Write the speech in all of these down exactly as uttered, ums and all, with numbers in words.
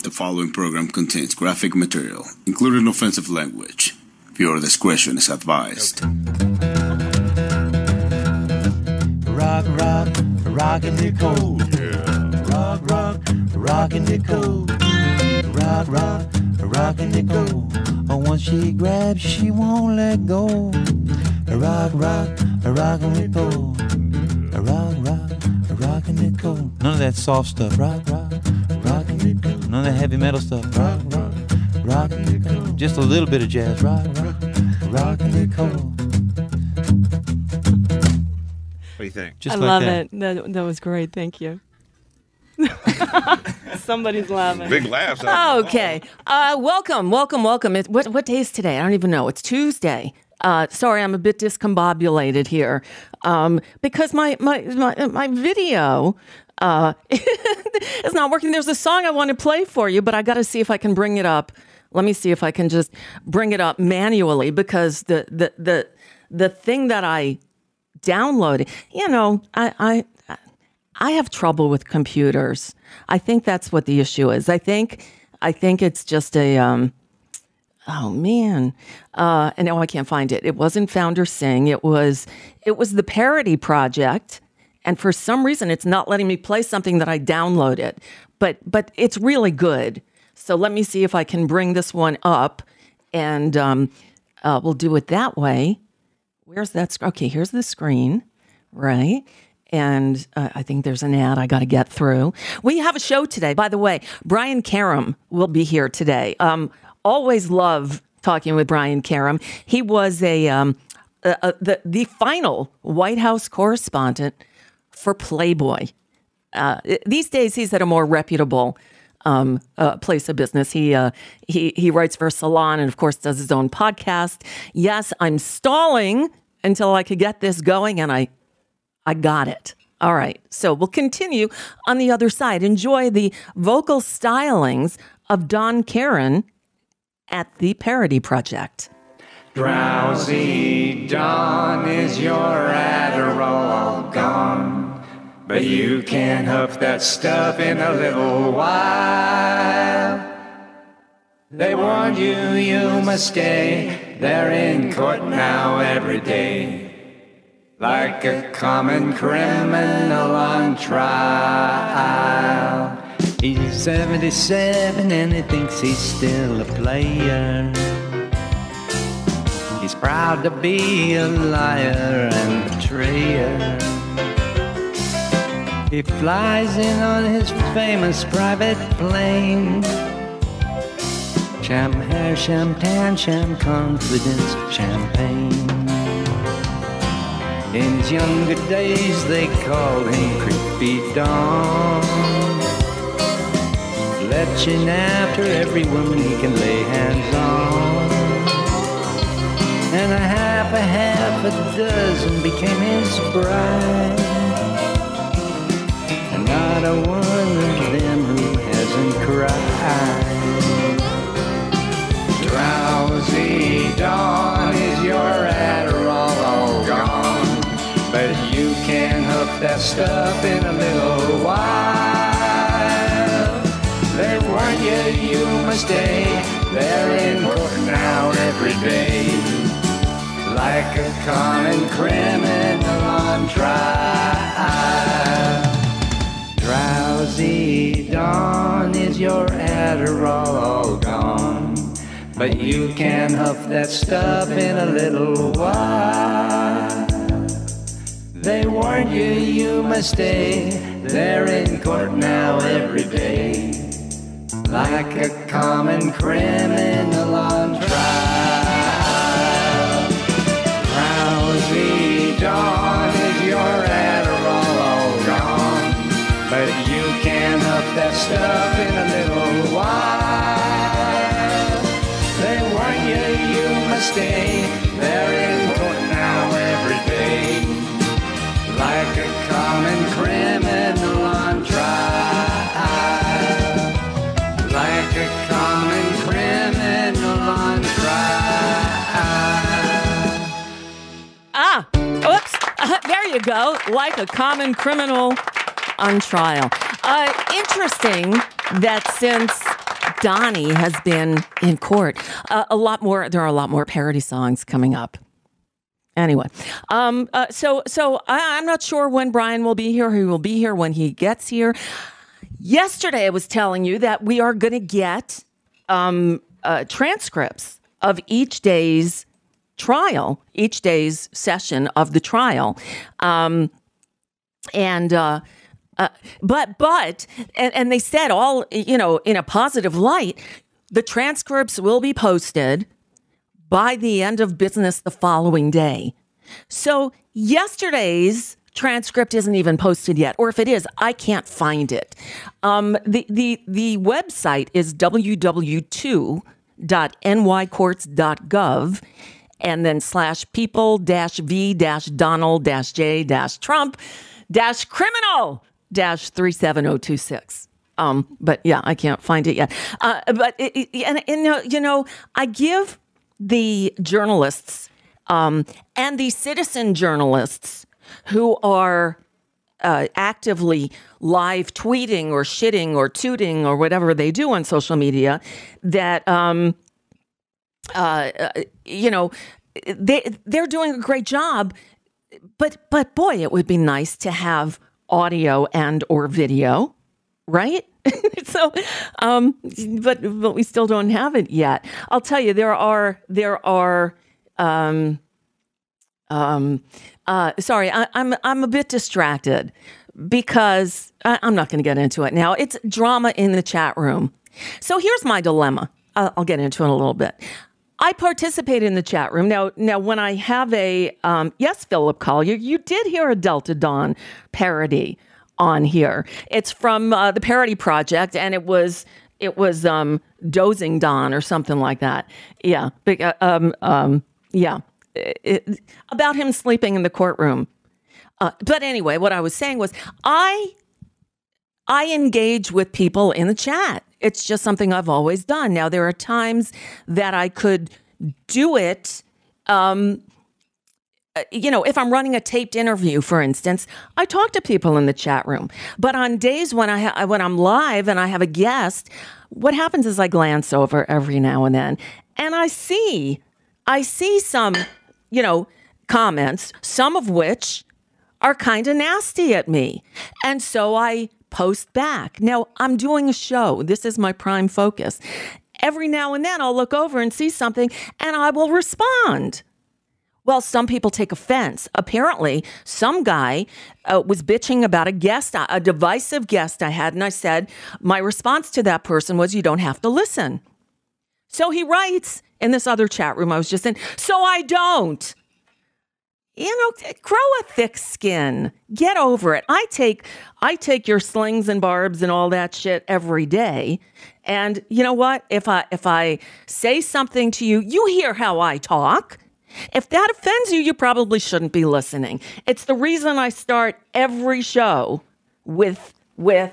The following program contains graphic material, including offensive language. Viewer discretion is advised. Rock, rock, rockin' the cold. Yeah. Rock, rock, rockin' the cold. Rock, rock, rockin' the cold. Oh, once she grabs, she won't let go. Rock, rock, rockin' the cold. Rock, rock, rockin' the cold. None of that soft stuff. Rock, rock, rockin' the cold. None of that heavy metal stuff. Rock, rock, rockin' the cold. Just a little bit of jazz. Rock, rock, rockin' the cold. What do you think? Just I like love that. it. That, that was great. Thank you. Somebody's laughing. Big laughs. Okay. Uh, welcome, welcome, welcome. It, what, what day is today? I don't even know. It's Tuesday. Uh, sorry, I'm a bit discombobulated here um, because my my my, my video uh, is not working. There's a song I want to play for you, but I got to see if I can bring it up. Let me see if I can just bring it up manually because the the the the thing that I downloaded, you know, I I I have trouble with computers. I think that's what the issue is. I think I think it's just a um, oh man, uh, and now I can't find it. It wasn't Founder Sing. It was it was the Parody Project, and for some reason, it's not letting me play something that I downloaded. But but it's really good. So let me see if I can bring this one up, and um, uh, we'll do it that way. Where's that? Sc- okay, here's the screen, right? And uh, I think there's an ad I got to get through. We have a show today. By the way, Brian Karem will be here today. Um, always love talking with Brian Karem. He was a, um, a, a the the final White House correspondent for Playboy. Uh, these days, he's at a more reputable um, uh, place of business. He uh, he he writes for Salon and, of course, does his own podcast. Yes, I'm stalling until I could get this going, and I. I got it. All right. So we'll continue on the other side. Enjoy the vocal stylings of Don Karen at the Parody Project. Drowsy Dawn, is your Adderall all gone? But you can huff that stuff in a little while. They warned you, you must stay. They're in court now every day. Like a common criminal on trial. He's seventy-seven and he thinks he's still a player. He's proud to be a liar and betrayer. He flies in on his famous private plane. Sham hair, sham tan, sham confidence, champagne. In his younger days they called him Creepy Don, leching after every woman he can lay hands on. And a half a half a dozen became his bride, and not a one of them who hasn't cried. Drowsy Dawn, is your Adderall all gone? But you can huff that stuff in a little while. They warn you, you must stay. They're in court now every day. Like a common criminal on trial. Drowsy Dawn, is your Adderall all gone? But you can huff that stuff in a little while. They warned you, you must stay. They're in court now every day. Like a common criminal on trial. Drowsy Dawn, is your Adderall all gone? But you can huff that stuff in a little while. They warn you, you must stay. They're in court now every day. Like a common criminal on trial. Like a common criminal on trial. Ah, oops. Uh, there you go. Like a common criminal on trial. Uh, interesting that since Donnie has been in court. Uh, a lot more. There are a lot more parody songs coming up. Anyway, um, uh, so so I, I'm not sure when Brian will be here. He will be here when he gets here. Yesterday, I was telling you that we are going to get um, uh, transcripts of each day's trial, each day's session of the trial, um, and. Uh, Uh, but, but, and, and they said all, you know, in a positive light, the transcripts will be posted by the end of business the following day. So yesterday's transcript isn't even posted yet, or if it is, I can't find it. Um, the, the, the website is w w w dot two dot n y courts dot gov and then slash people dash v dash donald dash j dash trump dash criminal dash three seven zero two six. Um, but yeah, I can't find it yet. Uh, but it, it, and, and you know, I give the journalists um, and the citizen journalists who are uh, actively live tweeting or shitting or tooting or whatever they do on social media that um, uh, you know they they're doing a great job. But but boy, it would be nice to have audio and or video, right? so, um, but but we still don't have it yet. I'll tell you, there are there are. Um, um, uh, sorry, I, I'm I'm a bit distracted because I, I'm not going to get into it now. It's drama in the chat room. So here's my dilemma. I'll, I'll get into it in a little bit. I participate in the chat room. Now, now when I have a, um, yes, Philip Collier, you did hear a Delta Dawn parody on here. It's from uh, the Parody Project, and it was, it was um, Dozing Dawn or something like that. Yeah, big, uh, um, um, yeah, it, about him sleeping in the courtroom. Uh, but anyway, what I was saying was I, I engage with people in the chat. It's just something I've always done. Now, there are times that I could do it, um, you know, if I'm running a taped interview, for instance, I talk to people in the chat room. But on days when, I ha- when I'm live and I have a guest, what happens is I glance over every now and then, and I see, I see some, you know, comments, some of which are kind of nasty at me. And so I post back. Now, I'm doing a show. This is my prime focus. Every now and then I'll look over and see something and I will respond. Well, some people take offense. Apparently, some guy uh, was bitching about a guest, a divisive guest I had, and I said, my response to that person was, you don't have to listen. So he writes in this other chat room I was just in, so I don't. You know, grow a thick skin. Get over it. I take I take your slings and barbs and all that shit every day. And you know what? If I if I say something to you, you hear how I talk. If that offends you, you probably shouldn't be listening. It's the reason I start every show with with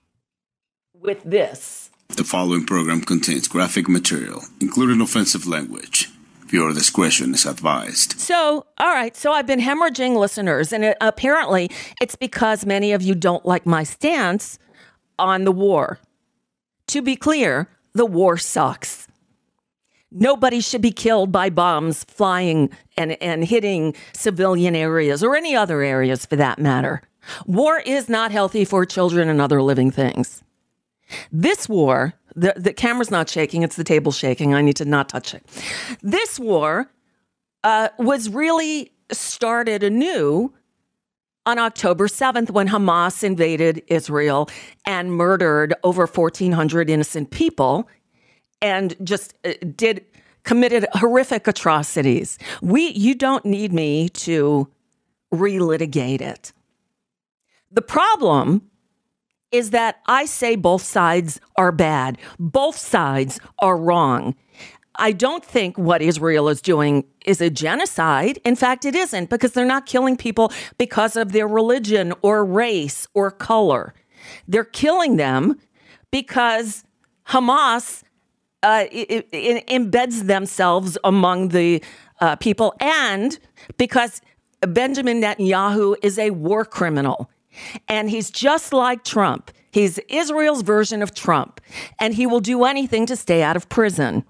with this. The following program contains graphic material, including offensive language. Your discretion is advised. So, all right. So I've been hemorrhaging listeners, and it, apparently it's because many of you don't like my stance on the war. To be clear, the war sucks. Nobody should be killed by bombs flying and, and hitting civilian areas or any other areas for that matter. War is not healthy for children and other living things. This war, the, the camera's not shaking, it's the table shaking. I need to not touch it. This war uh, was really started anew on October seventh when Hamas invaded Israel and murdered over fourteen hundred innocent people and just uh, did committed horrific atrocities. We, you don't need me to relitigate it. The problem is that I say both sides are bad. Both sides are wrong. I don't think what Israel is doing is a genocide. In fact, it isn't, because they're not killing people because of their religion or race or color. They're killing them because Hamas uh, it, it embeds themselves among the uh, people, and because Benjamin Netanyahu is a war criminal. And he's just like Trump. He's Israel's version of Trump, and he will do anything to stay out of prison.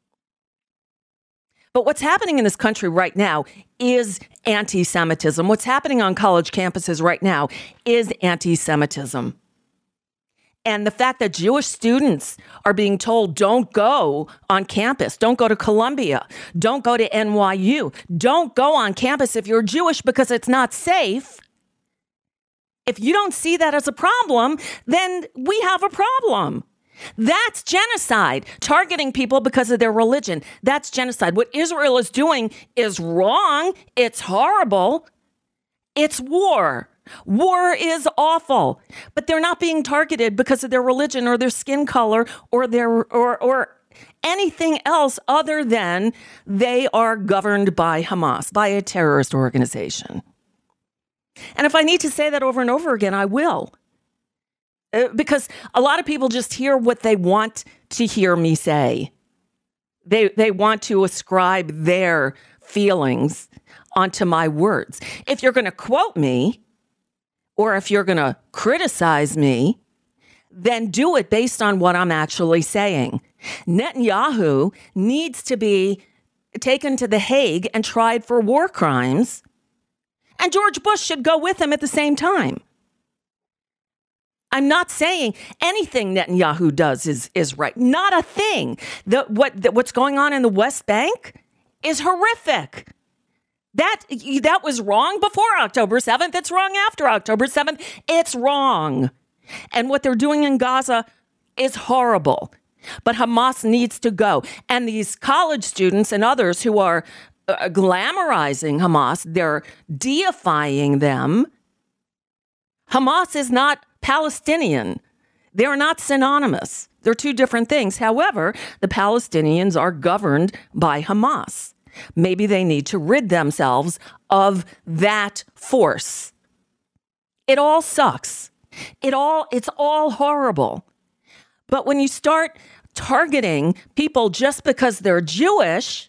But what's happening in this country right now is anti-Semitism. What's happening on college campuses right now is anti-Semitism. And the fact that Jewish students are being told, don't go on campus, don't go to Columbia, don't go to N Y U, don't go on campus if you're Jewish because it's not safe. If you don't see that as a problem, then we have a problem. That's genocide, targeting people because of their religion. That's genocide. What Israel is doing is wrong. It's horrible. It's war. War is awful, but they're not being targeted because of their religion or their skin color or their or or anything else other than they are governed by Hamas, by a terrorist organization. And if I need to say that over and over again, I will. Uh, because a lot of people just hear what they want to hear me say. They they want to ascribe their feelings onto my words. If you're going to quote me, or if you're going to criticize me, then do it based on what I'm actually saying. Netanyahu needs to be taken to The Hague and tried for war crimes, and George Bush should go with him at the same time. I'm not saying anything Netanyahu does is, is right. Not a thing. The, what, the, what's going on in the West Bank is horrific. That that was wrong before October seventh. It's wrong after October seventh. It's wrong. And what they're doing in Gaza is horrible. But Hamas needs to go. And these college students and others who are uh, glamorizing Hamas, they're deifying them. Hamas is not Palestinian. They're not synonymous. They're two different things. However, the Palestinians are governed by Hamas. Maybe they need to rid themselves of that force. It all sucks. It all, it's all horrible. But when you start targeting people just because they're Jewish,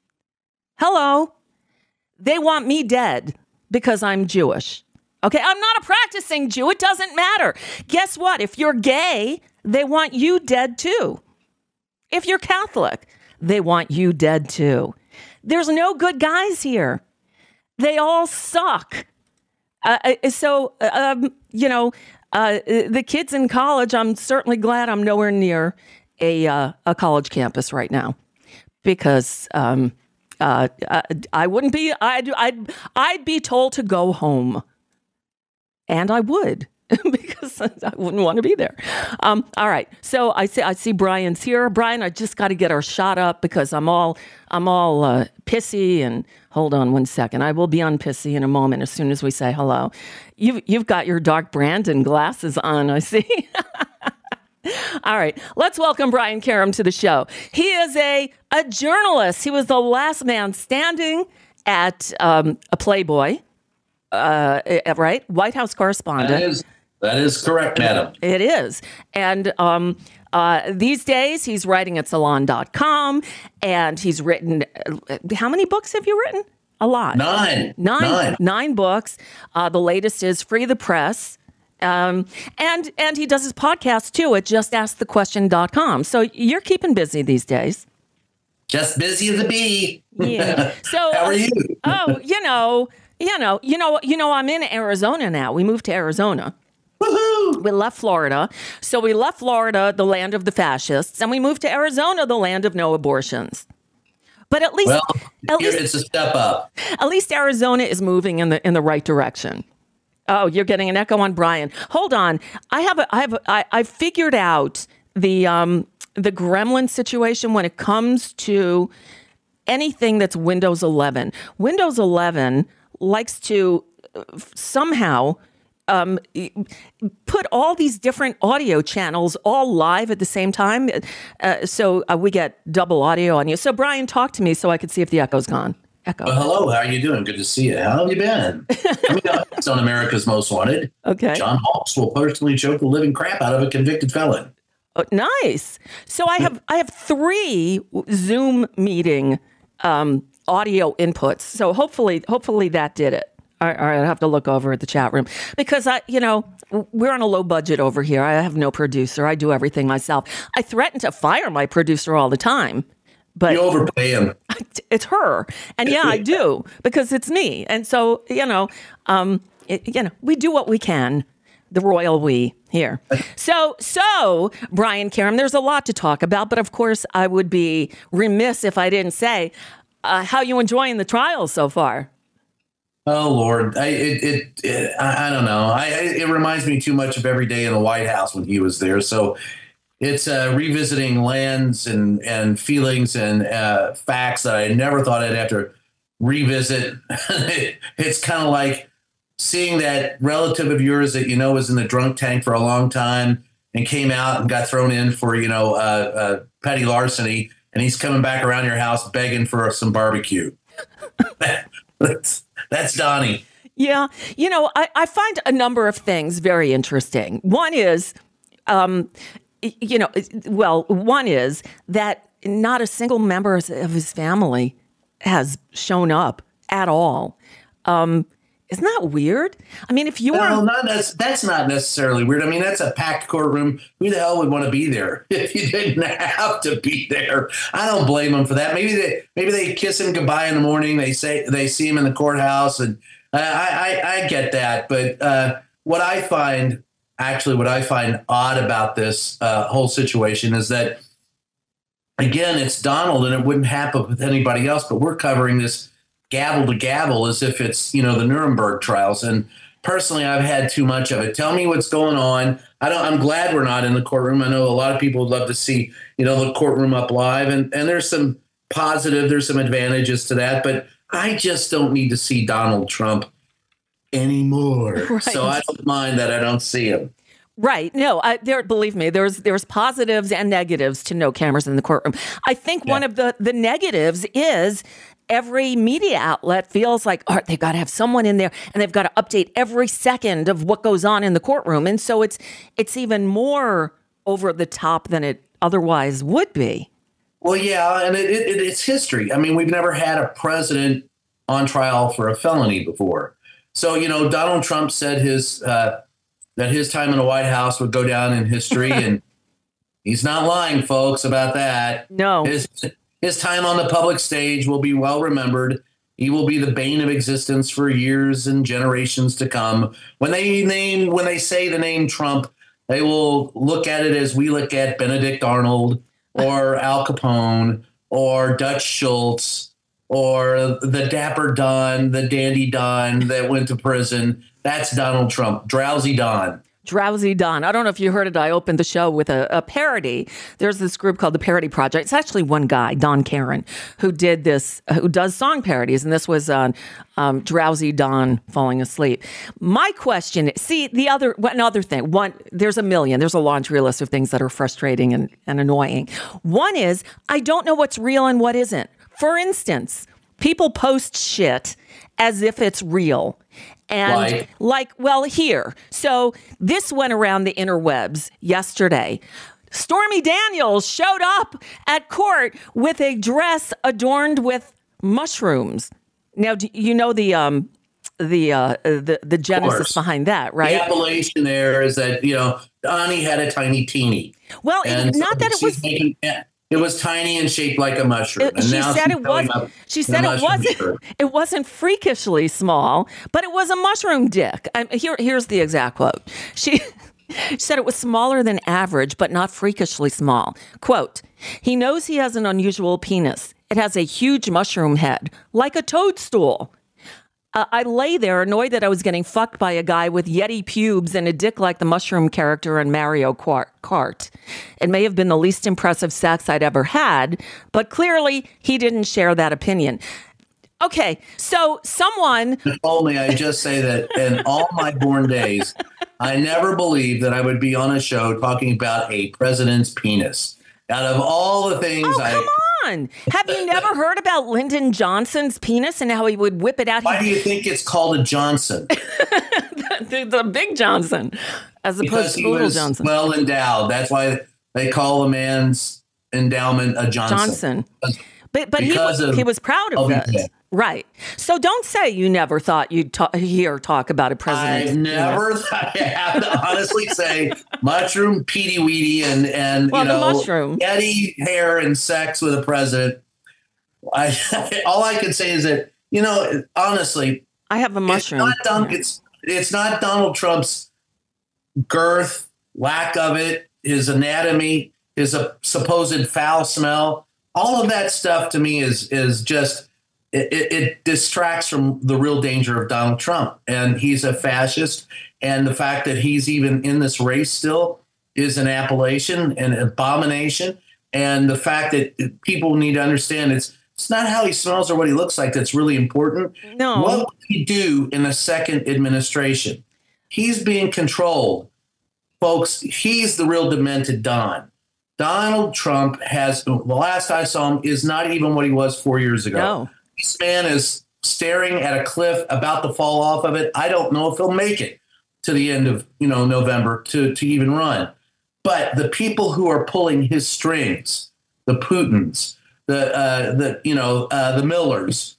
hello, they want me dead because I'm Jewish. Okay, I'm not a practicing Jew. It doesn't matter. Guess what? If you're gay, they want you dead too. If you're Catholic, they want you dead too. There's no good guys here. They all suck. Uh, so, um, you know, uh, the kids in college, I'm certainly glad I'm nowhere near a uh, a college campus right now, because um, uh, I wouldn't be. I'd I'd I'd be told to go home, and I would. Because I wouldn't want to be there. Um, all right. So I see I see Brian's here. Brian, I just got to get our shot up because I'm all I'm all uh, pissy. And hold on one second. I will be on pissy in a moment as soon as we say hello. You've you've got your Dark Brandon glasses on, I see. All right. Let's welcome Brian Karem to the show. He is a a journalist. He was the last man standing at um, a Playboy. Uh, right? White House correspondent. That is, that is correct, madam. It is. And um, uh, these days, he's writing at salon dot com, and he's written, uh, how many books have you written? A lot. Nine. Nine. Nine, Nine books. Uh, the latest is Free the Press. Um, and, and he does his podcast, too, at just ask the question dot com. So you're keeping busy these days. Just busy as a bee. Yeah. So, how are you? oh, you know... You know, you know, you know, I'm in Arizona now. We moved to Arizona. Woohoo! We left Florida. So we left Florida, the land of the fascists, and we moved to Arizona, the land of no abortions. But at least, well, at here least it's a step up. At least Arizona is moving in the in the right direction. Oh, you're getting an echo on Brian. Hold on. I have a, I have a, I, I figured out the um the gremlin situation when it comes to anything that's Windows eleven. Windows eleven likes to somehow um, put all these different audio channels all live at the same time. Uh, so uh, we get double audio on you. So Brian, talk to me so I could see if the echo's gone. Echo. Well, hello, how are you doing? Good to see you. How have you been? Coming up next on America's Most Wanted. Okay. John Hawkes will personally choke the living crap out of a convicted felon. Oh, nice. So I have I have three Zoom meeting um audio inputs. So hopefully, hopefully that did it. All right, all right, I have to look over at the chat room because I, you know, we're on a low budget over here. I have no producer. I do everything myself. I threaten to fire my producer all the time, but You overpay him. it's her, and yeah, I do because it's me. And so, you know, um, it, you know, we do what we can. The royal we here. So, so Brian Karem, there's a lot to talk about, but of course, I would be remiss if I didn't say uh, how you enjoying the trials so far. Oh Lord, I it, it, it I, I don't know. I it reminds me too much of every day in the White House when he was there. So it's uh, revisiting lands and and feelings and uh, facts that I never thought I'd have to revisit. It's kind of like seeing that relative of yours that you know was in the drunk tank for a long time and came out and got thrown in for you know uh, uh, petty larceny, and he's coming back around your house begging for some barbecue. That's that's Donnie. Yeah. You know, I, I find a number of things very interesting. One is, um, you know, well, one is that not a single member of his family has shown up at all. Um, isn't that weird? I mean, if you were... No, not that's, that's not necessarily weird. I mean, that's a packed courtroom. Who the hell would want to be there if you didn't have to be there? I don't blame them for that. Maybe they maybe they kiss him goodbye in the morning. They say they see him in the courthouse, and I I, I get that. But uh, what I find actually what I find odd about this uh, whole situation is that again, it's Donald, and it wouldn't happen with anybody else. But we're covering this gavel to gavel as if it's, you know, the Nuremberg trials. And personally, I've had too much of it. Tell me what's going on. I don't, I'm glad we're not in the courtroom. I know a lot of people would love to see, you know, the courtroom up live, and, and there's some positive, there's some advantages to that, but I just don't need to see Donald Trump anymore. Right. So I don't mind that I don't see him. Right. No, I, there. Believe me, there's there's positives and negatives to no cameras in the courtroom. I think yeah. one of the, the negatives is every media outlet feels like, all right, they've got to have someone in there and they've got to update every second of what goes on in the courtroom. And so it's it's even more over the top than it otherwise would be. Well, yeah, and it, it, it's history. I mean, we've never had a president on trial for a felony before. So, you know, Donald Trump said his uh, that his time in the White House would go down in history. And he's not lying, folks, about that. No. His, his time on the public stage will be well remembered. He will be the bane of existence for years and generations to come. When they name, when they say the name Trump, they will look at it as we look at Benedict Arnold or Al Capone or Dutch Schultz or the Dapper Don, the Dandy Don that went to prison. That's Donald Trump. Drowsy Don. Drowsy Don. I don't know if you heard it. I opened the show with a, a parody. There's this group called the Parody Project. It's actually one guy, Don Karen, who did this, who does song parodies. And this was on um, Drowsy Don falling asleep. My question, see, the other, another thing, one, there's a million, there's a laundry list of things that are frustrating and, and annoying. One is, I don't know what's real and what isn't. For instance, people post shit as if it's real. And like, like, well, here. So this went around the interwebs yesterday. Stormy Daniels showed up at court with a dress adorned with mushrooms. Now, do you know the um, the uh, the the genesis behind that, right? The appellation there is that, you know, Donnie had a tiny teeny. Well, it, not that it was. Making, It was tiny and shaped like a mushroom. It, and she now said it was. She said it wasn't. Shirt. It wasn't freakishly small, but it was a mushroom dick. I, here, here's the exact quote. She, she said it was smaller than average, but not freakishly small. Quote: "He knows he has an unusual penis. It has a huge mushroom head, like a toadstool. Uh, I lay there annoyed that I was getting fucked by a guy with Yeti pubes and a dick like the mushroom character in Mario Kart. It may have been the least impressive sex I'd ever had, but clearly he didn't share that opinion." Okay, so someone... Only I just say that in all my born days, I never believed that I would be on a show talking about a president's penis. Out of all the things oh, I... come on. Have you never heard about Lyndon Johnson's penis and how he would whip it out? Why do you think it's called a Johnson? the, the, the big Johnson, as opposed because to he little was Johnson. Well endowed. That's why they call a man's endowment a Johnson. Johnson. But but he, Because of he was proud of O B it. J. Right. So don't say you never thought you'd ta- hear talk about a president. I've never, I have to honestly say, mushroom, Petey Weedy, and, and Well, you the know, mushroom. Eddie hair and sex with a president. I, all I can say is that, you know, honestly, I have a mushroom. It's not, Don, it's, it's not Donald Trump's girth, lack of it, his anatomy, his uh, supposed foul smell. All of that stuff to me is is just it, it, it distracts from the real danger of Donald Trump. And he's a fascist. And the fact that he's even in this race still is an appellation, an abomination. And the fact that people need to understand it's it's not how he smells or what he looks like that's really important. No. What would he do in a second administration? He's being controlled. Folks, he's the real demented Don. Donald Trump has, the last I saw him, is not even what he was four years ago. No. This man is staring at a cliff, about to fall off of it. I don't know if he'll make it to the end of, you know, November to, to even run. But the people who are pulling his strings, the Putins, the, uh, the you know, uh, the Millers,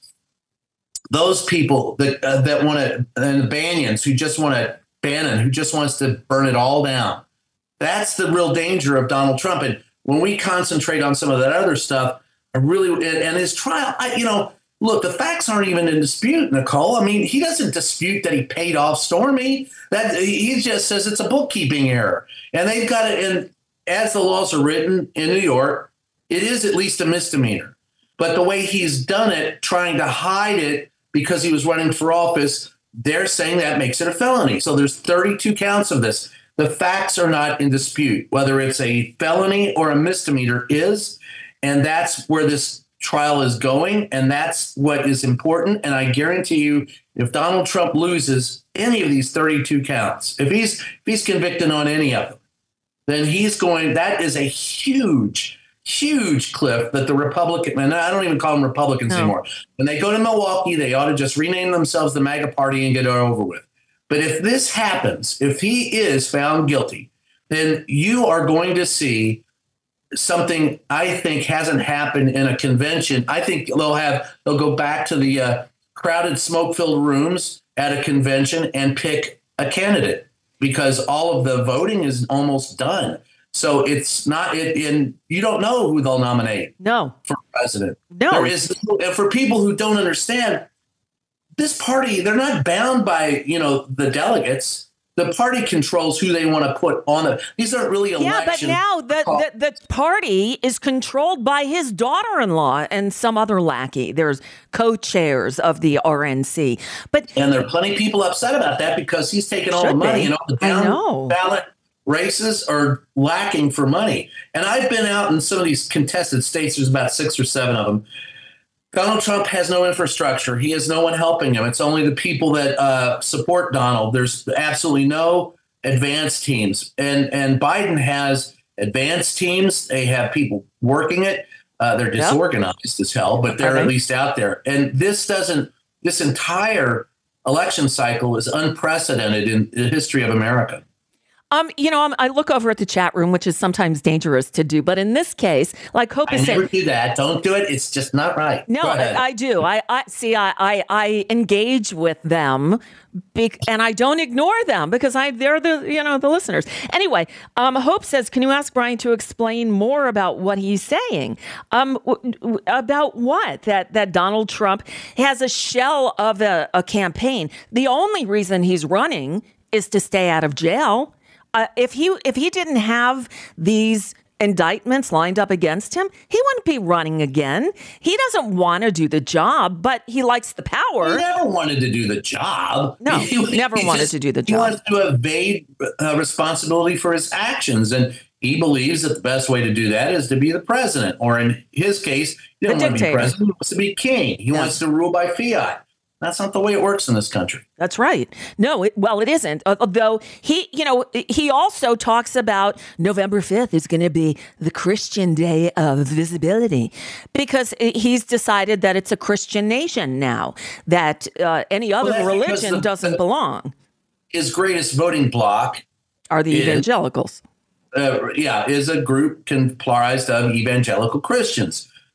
those people that uh, that want to, and the Banyans who just want to, Bannon who just wants to burn it all down. That's the real danger of Donald Trump. And when we concentrate on some of that other stuff, I really, and, and his trial, I, you know, look, the facts aren't even in dispute, Nicole. I mean, he doesn't dispute that he paid off Stormy. That he just says it's a bookkeeping error. And they've got it in, as the laws are written in New York, it is at least a misdemeanor. But the way he's done it, trying to hide it because he was running for office, they're saying that makes it a felony. So there's thirty-two counts of this. The facts are not in dispute, whether it's a felony or a misdemeanor is, and that's where this trial is going, and that's what is important. And I guarantee you, if Donald Trump loses any of these thirty-two counts, if he's if he's convicted on any of them, then he's going, that is a huge, huge cliff that the Republican, and I don't even call them Republicans No. anymore. When they go to Milwaukee, they ought to just rename themselves the MAGA Party and get it over with. But if this happens, if he is found guilty, then you are going to see something I think hasn't happened in a convention. I think they'll have they'll go back to the uh, crowded, smoke-filled rooms at a convention and pick a candidate because all of the voting is almost done. So it's not it in you don't know who they'll nominate No. for president. No. There is, and for people who don't understand, this party, they're not bound by, you know, the delegates. The party controls who they want to put on the. These aren't really elections. Yeah, but now the, the, the party is controlled by his daughter-in-law and some other lackey. There's co-chairs of the R N C. But And there are plenty of people upset about that because he's taking all the Should money be. and all the I down know. ballot races are lacking for money. And I've been out in some of these contested states. There's about six or seven of them. Donald Trump has no infrastructure. He has no one helping him. It's only the people that uh, support Donald. There's absolutely no advanced teams. And and Biden has advanced teams. They have people working it. Uh, they're Yep. disorganized as hell, but they're Okay. at least out there. And this doesn't, this entire election cycle is unprecedented in the history of America. Um, you know, I'm, I look over at the chat room, which is sometimes dangerous to do. But in this case, like Hope I is never saying, do that. Don't do it. It's just not right. no, Go ahead. I, I do. I, I see. I, I, I engage with them, bec- and I don't ignore them because I they're the you know the listeners. Anyway, um, Hope says, can you ask Brian to explain more about what he's saying? Um, w- w- about what that that Donald Trump has a shell of a, a campaign. The only reason he's running is to stay out of jail. Uh, if he if he didn't have these indictments lined up against him, he wouldn't be running again. He doesn't want to do the job, but he likes the power. He never wanted to do the job. No, He- never he wanted just- to do the He job. wants to evade uh, responsibility for his actions. And he believes that the best way to do that is to be the president. Or in his case, he doesn't The want to be dictator. president. He wants to be king. He Yeah. wants to rule by fiat. That's not the way it works in this country. That's right. No, it, well, it isn't. Although he, you know, he also talks about November fifth is going to be the Christian Day of Visibility because he's decided that it's a Christian nation now, that uh, any other that's because religion the- doesn't the- belong, His greatest voting bloc, are the is- evangelicals. uh, yeah, is a group comprised of evangelical Christians.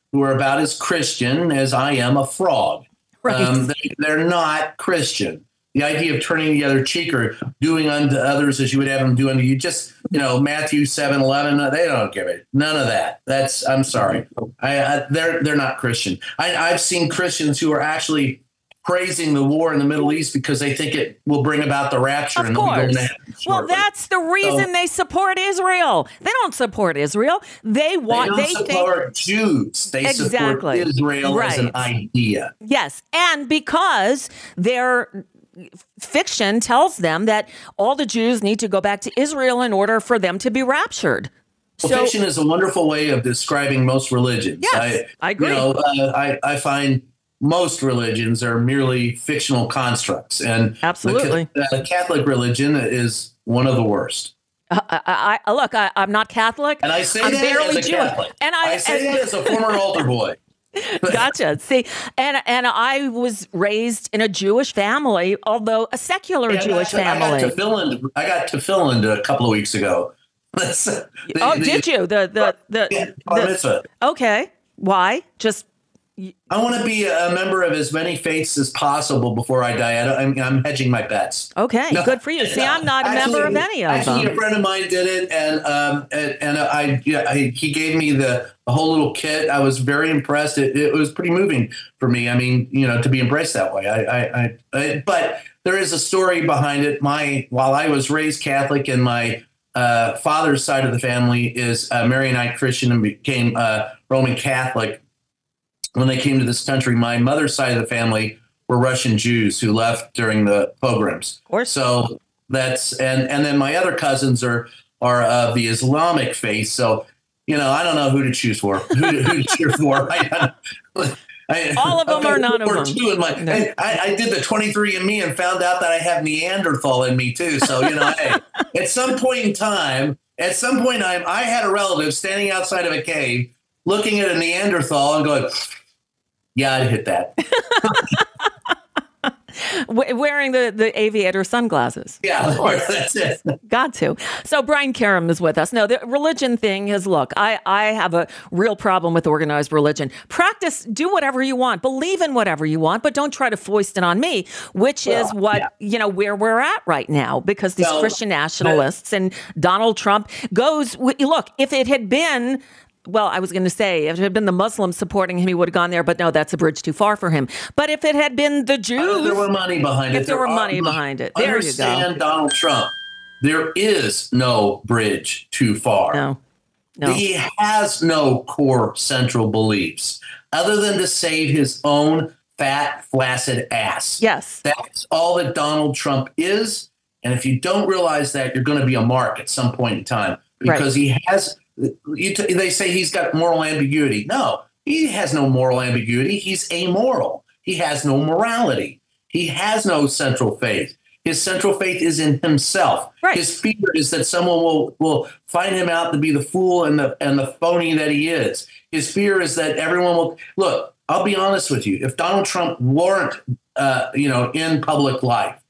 who are about as Christian as I am a frog. Right. Um, they, they're not Christian. The idea of turning the other cheek or doing unto others as you would have them do unto you, just, you know, Matthew seven eleven, they don't give it. None of that. That's, I'm sorry. I, I, they're they're not Christian. I, I've seen Christians who are actually praising the war in the Middle East because they think it will bring about the rapture. Of and they'll be going course. to heaven Well, shortly. that's the reason So- they support Israel. They don't support Israel. They They want. don't They, think. support Jews. They Exactly. support Israel as an Right. idea. Yes, and because their fiction tells them that all the Jews need to go back to Israel in order for them to be raptured. Well, So- fiction is a wonderful way of describing most religions. Yes, I agree. You know, uh, I, I find most religions are merely fictional constructs. And the Absolutely. ca- uh, Catholic religion is one of the worst. I, I, I look, I, I'm not Catholic. And I say I'm that barely as a Jewish, Catholic. and I, I say and- that as a former altar boy. Gotcha. See, and and I was raised in a Jewish family, although a secular And Jewish I, I got family. to Finland. I got to Finland a couple of weeks ago. The- Oh, the- did you? The the the, Yeah, bar the mitzvah. okay. Why? Just I want to be a member of as many faiths as possible before I die. I don't, I'm, I'm hedging my bets. okay. No, Good for you. See, no. I'm not a member of any of actually, them. a friend of mine did it, and um, and, and I, yeah, I, he gave me the, the whole little kit. I was very impressed. It, it was pretty moving for me. I mean, you know, to be embraced that way. I, I, I, I but there is a story behind it. My while I was raised Catholic, and my uh, father's side of the family is a Maronite Christian and became uh, Roman Catholic. When they came to this country, my mother's side of the family were Russian Jews who left during the pogroms. Of course. So that's and and then my other cousins are are of the Islamic faith. So you know, I don't know who to choose for, who to, who to cheer for. I, I, All of them I've or got none of or them? two in my, No. I, I did the twenty-three and me and found out that I have Neanderthal in me too. So you know, hey, at some point in time, at some point in time, I had a relative standing outside of a cave, looking at a Neanderthal and going, "Yeah, I'd hit that." W- wearing the, the aviator sunglasses. Yeah, that's it. Got to. So Brian Karam is with us. No, the religion thing is, look, I, I have a real problem with organized religion. Practice, do whatever you want, believe in whatever you want, but don't try to foist it on me, which Well, is what, yeah. you know, where we're at right now, because these Well, Christian nationalists and Donald Trump goes, look, if it had been well, I was going to say, if it had been the Muslims supporting him, he would have gone there. But no, that's a bridge too far for him. But if it had been the Jews, If there were money behind it. if there were are- money behind it, there you go. Understand Donald Trump. There is no bridge too far. No, no. He has no core central beliefs other than to save his own fat, flaccid ass. Yes. That's all that Donald Trump is. And if you don't realize that, you're going to be a mark at some point in time because he has, you t- they say he's got moral ambiguity. No, he has no moral ambiguity. He's amoral. He has no morality. He has no central faith. His central faith is in himself. Right. His fear is that someone will, will find him out to be the fool and the and the phony that he is. His fear is that everyone will look. I'll be honest with you. If Donald Trump weren't, uh, you know, in public life,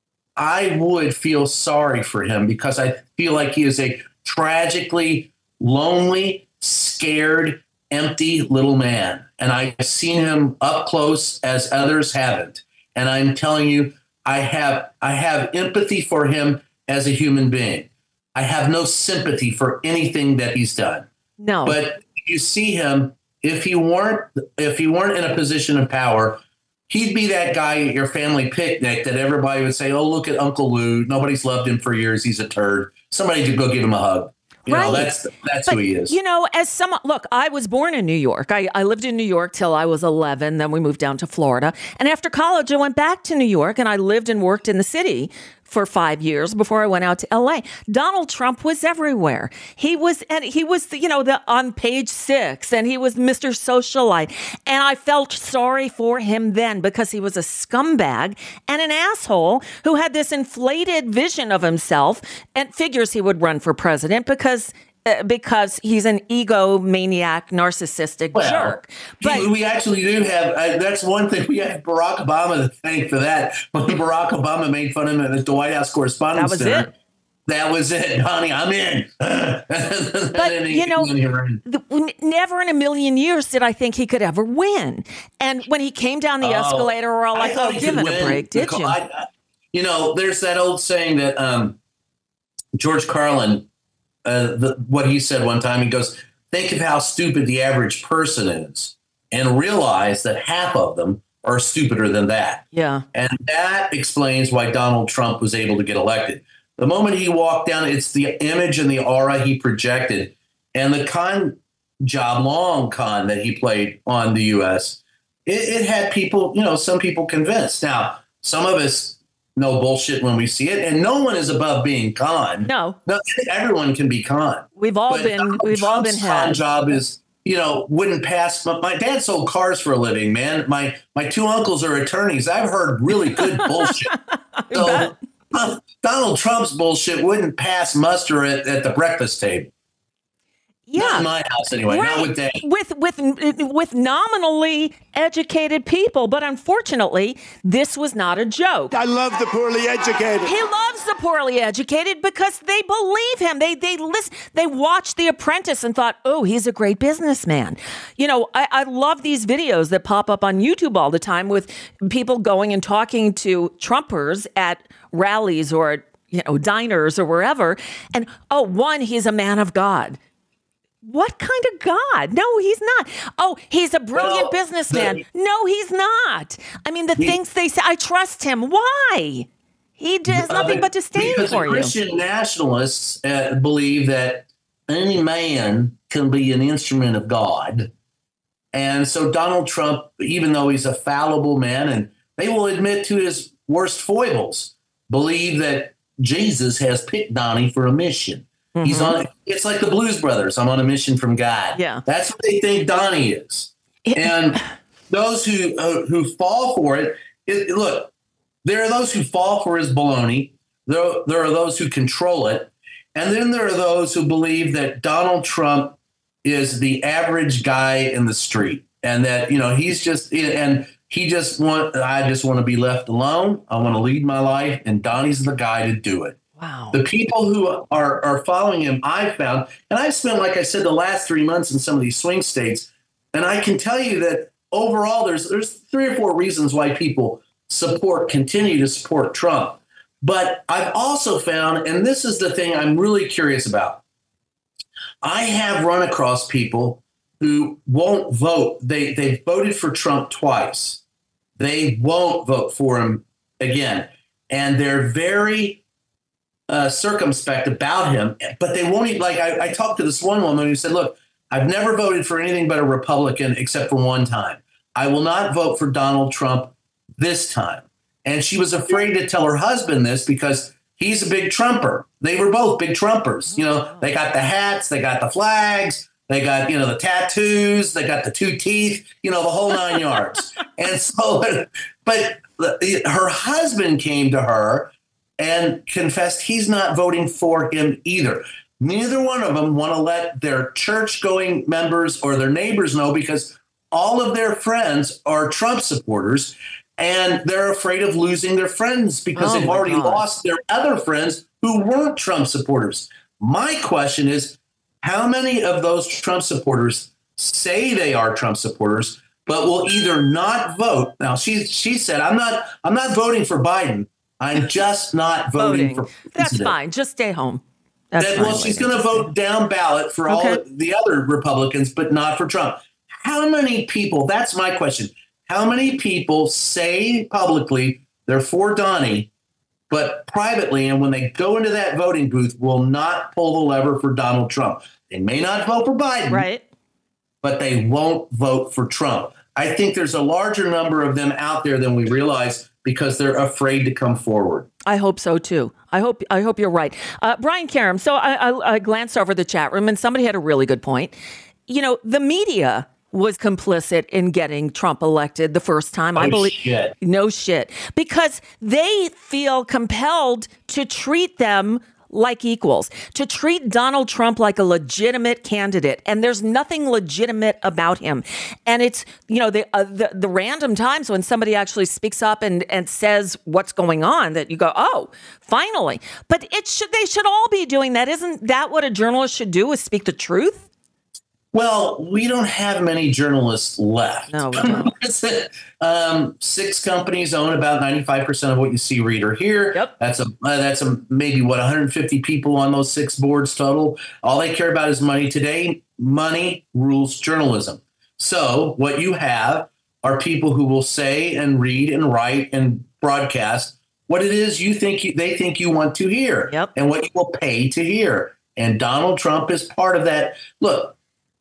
I would feel sorry for him because I feel like he is a tragically lonely, scared, empty little man. And I've seen him up close as others haven't. And I'm telling you, I have I have empathy for him as a human being. I have no sympathy for anything that he's done. No. But you see him, if he weren't if he weren't in a position of power, he'd be that guy at your family picnic that everybody would say, "Oh, look at Uncle Lou. Nobody's loved him for years. He's a turd." Somebody could go give him a hug. You Right. know, that's that's But, who he is. You know, as some look, I was born in New York. I, I lived in New York till I was eleven. Then we moved down to Florida. And after college, I went back to New York and I lived and worked in the city for five years before I went out to L A. Donald Trump was everywhere. He was, and he was, the, you know, the on page six, and he was Mister Socialite. And I felt sorry for him then because he was a scumbag and an asshole who had this inflated vision of himself and figures he would run for president because. Uh, because he's an egomaniac, narcissistic Well, jerk. But we, we actually do have. Uh, that's one thing we have Barack Obama to thank for that. When Barack Obama made fun of him at the White House Correspondents' That was Center, it. that was it, Donnie. I'm in. But, you know, the, never in a million years did I think he could ever win. And when he came down the Oh, escalator, we're all I like, thought oh, he give could it a win, break, did Nicole. you? I, I, you know, there's that old saying that um, George Carlin, uh, the, what he said one time, he goes, think of how stupid the average person is and realize that half of them are stupider than that. Yeah. And that explains why Donald Trump was able to get elected. The moment he walked down, it's the image and the aura he projected and the con job, long con that he played on the U S. It, it had people, you know, some people convinced. Now, some of us know bullshit when we see it, and no one is above being con. No. No, everyone can be con. We've all But been, Donald we've all been Trump's con had. job is, you know, wouldn't pass. My, my dad sold cars for a living, man. My my two uncles are attorneys. I've heard really good bullshit. So bet. uh, Donald Trump's bullshit wouldn't pass muster at, at the breakfast table. Yeah. Not in my house anyway. Right. Not with Dad. With with with nominally educated people, but unfortunately, this was not a joke. I love the poorly educated. He loves the poorly educated because they believe him. They they listen. They watched The Apprentice and thought, "Oh, he's a great businessman." You know, I, I love these videos that pop up on YouTube all the time with people going and talking to Trumpers at rallies or, you know, diners or wherever. And oh, one, he's a man of God. What kind of God? No, he's not. Oh, he's a brilliant Well, businessman. the- no, he's not. I mean, the He- things they say, I trust him. Why? He does nothing but disdain because for the you. Christian nationalists uh, believe that any man can be an instrument of God. And so Donald Trump, even though he's a fallible man, and they will admit to his worst foibles, believe that Jesus has picked Donnie for a mission. Mm-hmm. He's on. It's like the Blues Brothers. I'm on a mission from God. Yeah, that's what they think Donnie is. And those who uh, who fall for it, it, look, there are those who fall for his baloney. There, there are those who control it, and then there are those who believe that Donald Trump is the average guy in the street, and that, you know, he's just and he just want. I just want to be left alone. I want to lead my life, and Donnie's the guy to do it. Wow. The people who are, are following him, I've found, and I've spent, like I said, the last three months in some of these swing states, and I can tell you that overall there's there's three or four reasons why people support, continue to support Trump. But I've also found, and this is the thing I'm really curious about, I have run across people who won't vote. They, they've voted for Trump twice. They won't vote for him again. And they're very Uh, circumspect about him, but they won't even, like, I, I talked to this one woman who said, look, I've never voted for anything but a Republican except for one time. I will not vote for Donald Trump this time. And she was afraid to tell her husband this because he's a big Trumper. They were both big Trumpers. You know, they got the hats, they got the flags, they got, you know, the tattoos, they got the two teeth, you know, the whole nine yards. And so, but her husband came to her and confessed he's not voting for him either. Neither one of them want to let their church-going members or their neighbors know because all of their friends are Trump supporters, and they're afraid of losing their friends because Oh, they've my already God. lost their other friends who weren't Trump supporters. My question is, how many of those Trump supporters say they are Trump supporters, but will either not vote? Now, she she said, I'm not I'm not voting for Biden. I'm just not voting, Voting. for That's president. fine. Just stay home. That's That, fine, well, she's lady. going to vote down ballot for Okay. all the other Republicans, but not for Trump. How many people, that's my question, how many people say publicly they're for Donnie, but privately, and when they go into that voting booth, will not pull the lever for Donald Trump? They may not vote for Biden, Right. but they won't vote for Trump. I think there's a larger number of them out there than we realize because they're afraid to come forward. I hope so too. I hope I hope you're right, uh, Brian Karam. So I, I, I glanced over the chat room, and somebody had a really good point. You know, the media was complicit in getting Trump elected the first time. I Oh, believe shit. no shit, because they feel compelled to treat them like equals, to treat Donald Trump like a legitimate candidate. And there's nothing legitimate about him. And it's, you know, the, uh, the, the random times when somebody actually speaks up and, and says what's going on that you go, oh, finally. But it should, they should all be doing that. Isn't that what a journalist should do, is speak the truth? Well, we don't have many journalists left. No, we don't. um, six companies own about ninety-five percent of what you see, read, or hear. Yep. That's a uh, that's a maybe what one hundred fifty people on those six boards total. All they care about is money today. Money rules journalism. So what you have are people who will say and read and write and broadcast what it is you think you, they think you want to hear, yep. and what you will pay to hear. And Donald Trump is part of that. Look.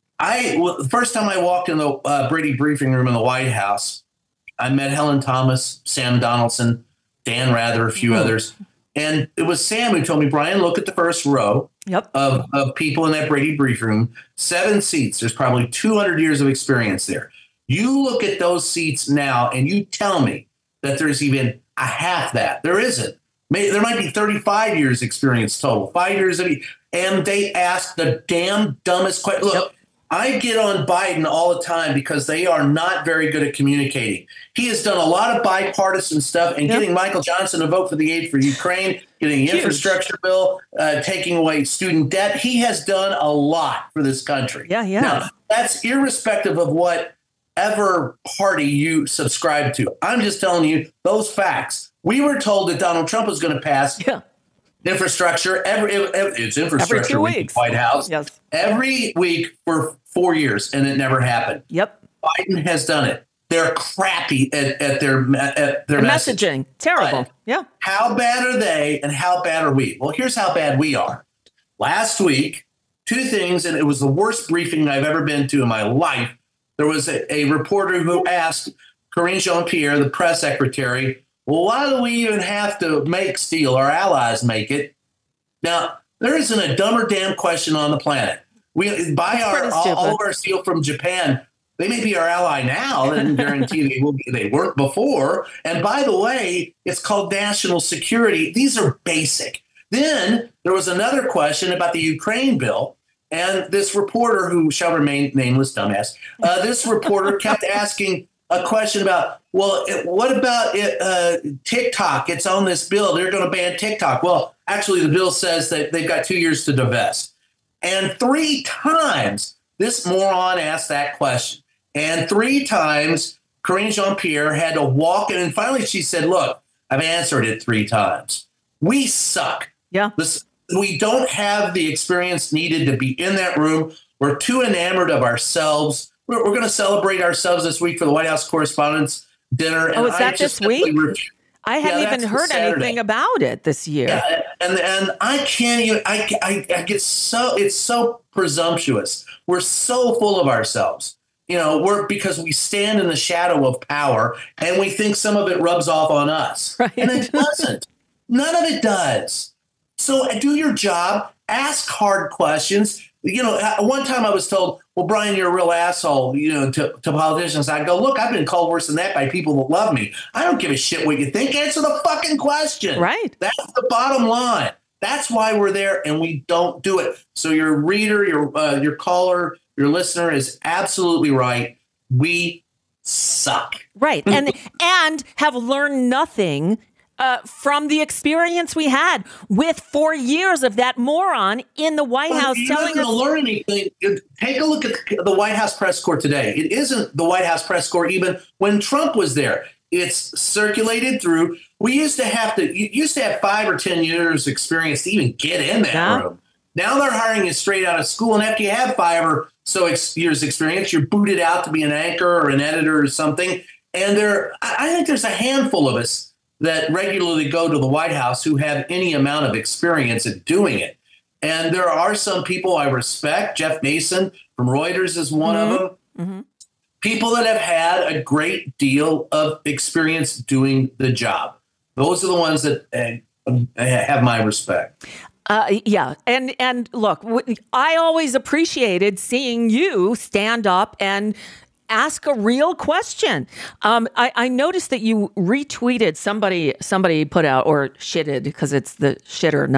I well, the first time I walked in the uh, Brady briefing room in the White House, I met Helen Thomas, Sam Donaldson, Dan Rather, a few oh. others. And it was Sam who told me, Brian, look at the first row yep. of, of people in that Brady briefing room. Seven seats. There's probably two hundred years of experience there. You look at those seats now and you tell me that there's even a half that. There isn't. Maybe, there might be thirty-five years experience total, five years of and they ask the damn dumbest question. Look. Yep. I get on Biden all the time because they are not very good at communicating. He has done a lot of bipartisan stuff and yep. getting Michael Johnson to vote for the aid for Ukraine, getting the infrastructure bill, uh, taking away student debt. He has done a lot for this country. Yeah, yeah. Now, that's irrespective of whatever party you subscribe to. I'm just telling you those facts. We were told that Donald Trump was going to pass yeah. infrastructure every it's infrastructure every two week weeks. In the White House yes. every week for four years, and it never happened. Yep, Biden has done it. They're crappy at, at their at their the message. messaging. Terrible. But yeah. How bad are they, and how bad are we? Well, here's how bad we are. Last week, two things, and it was the worst briefing I've ever been to in my life. There was a, a reporter who asked Karine Jean-Pierre, the press secretary, well, why do we even have to make steel? Our allies make it. Now, there isn't a dumber damn question on the planet. We buy our all, all of our steel from Japan. They may be our ally now. That doesn't guarantee they will be. They weren't before. And by the way, it's called national security. These are basic. Then there was another question about the Ukraine bill. And this reporter, who shall remain nameless, dumbass, uh, this reporter kept asking a question about, well, it, what about it, uh, TikTok? It's on this bill. They're going to ban TikTok. Well, actually, the bill says that they've got two years to divest. And three times this moron asked that question. And three times Karine Jean-Pierre had to walk in. And finally, she said, look, I've answered it three times. We suck. Yeah. This, we don't have the experience needed to be in that room. We're too enamored of ourselves. We're, we're going to celebrate ourselves this week for the White House Correspondents' Dinner. Oh, and is that I just this week? Refuse. I haven't yeah, even heard anything about it this year. Yeah, and and I can't even. I, I I get so it's so presumptuous. We're so full of ourselves. You know, we're because we stand in the shadow of power, and we think some of it rubs off on us, right. And it doesn't. None of it does. So do your job. Ask hard questions. You know, one time I was told, well, Brian, you're a real asshole, you know, to, to politicians. I go, look, I've been called worse than that by people that love me. I don't give a shit what you think. Answer the fucking question. Right. That's the bottom line. That's why we're there, and we don't do it. So your reader, your uh, your caller, your listener is absolutely right. We suck. Right. And and have learned nothing Uh, from the experience we had with four years of that moron in the White well, House you're telling not us. Learn anything. Take a look at the White House press corps today. It isn't the White House press corps even when Trump was there. It's circulated through. We used to have to. You used to have five or ten years experience to even get in that yeah. room. Now they're hiring you straight out of school, and after you have five or so ex- years experience, you're booted out to be an anchor or an editor or something. And there, I think there's a handful of us that regularly go to the White House who have any amount of experience at doing it. And there are some people I respect. Jeff Mason from Reuters is one mm-hmm. of them. Mm-hmm. People that have had a great deal of experience doing the job. Those are the ones that uh, have my respect. Uh, yeah. And, and look, w- I always appreciated seeing you stand up and ask a real question. Um, I, I noticed that you retweeted somebody, somebody put out or shitted because it's the shitter, not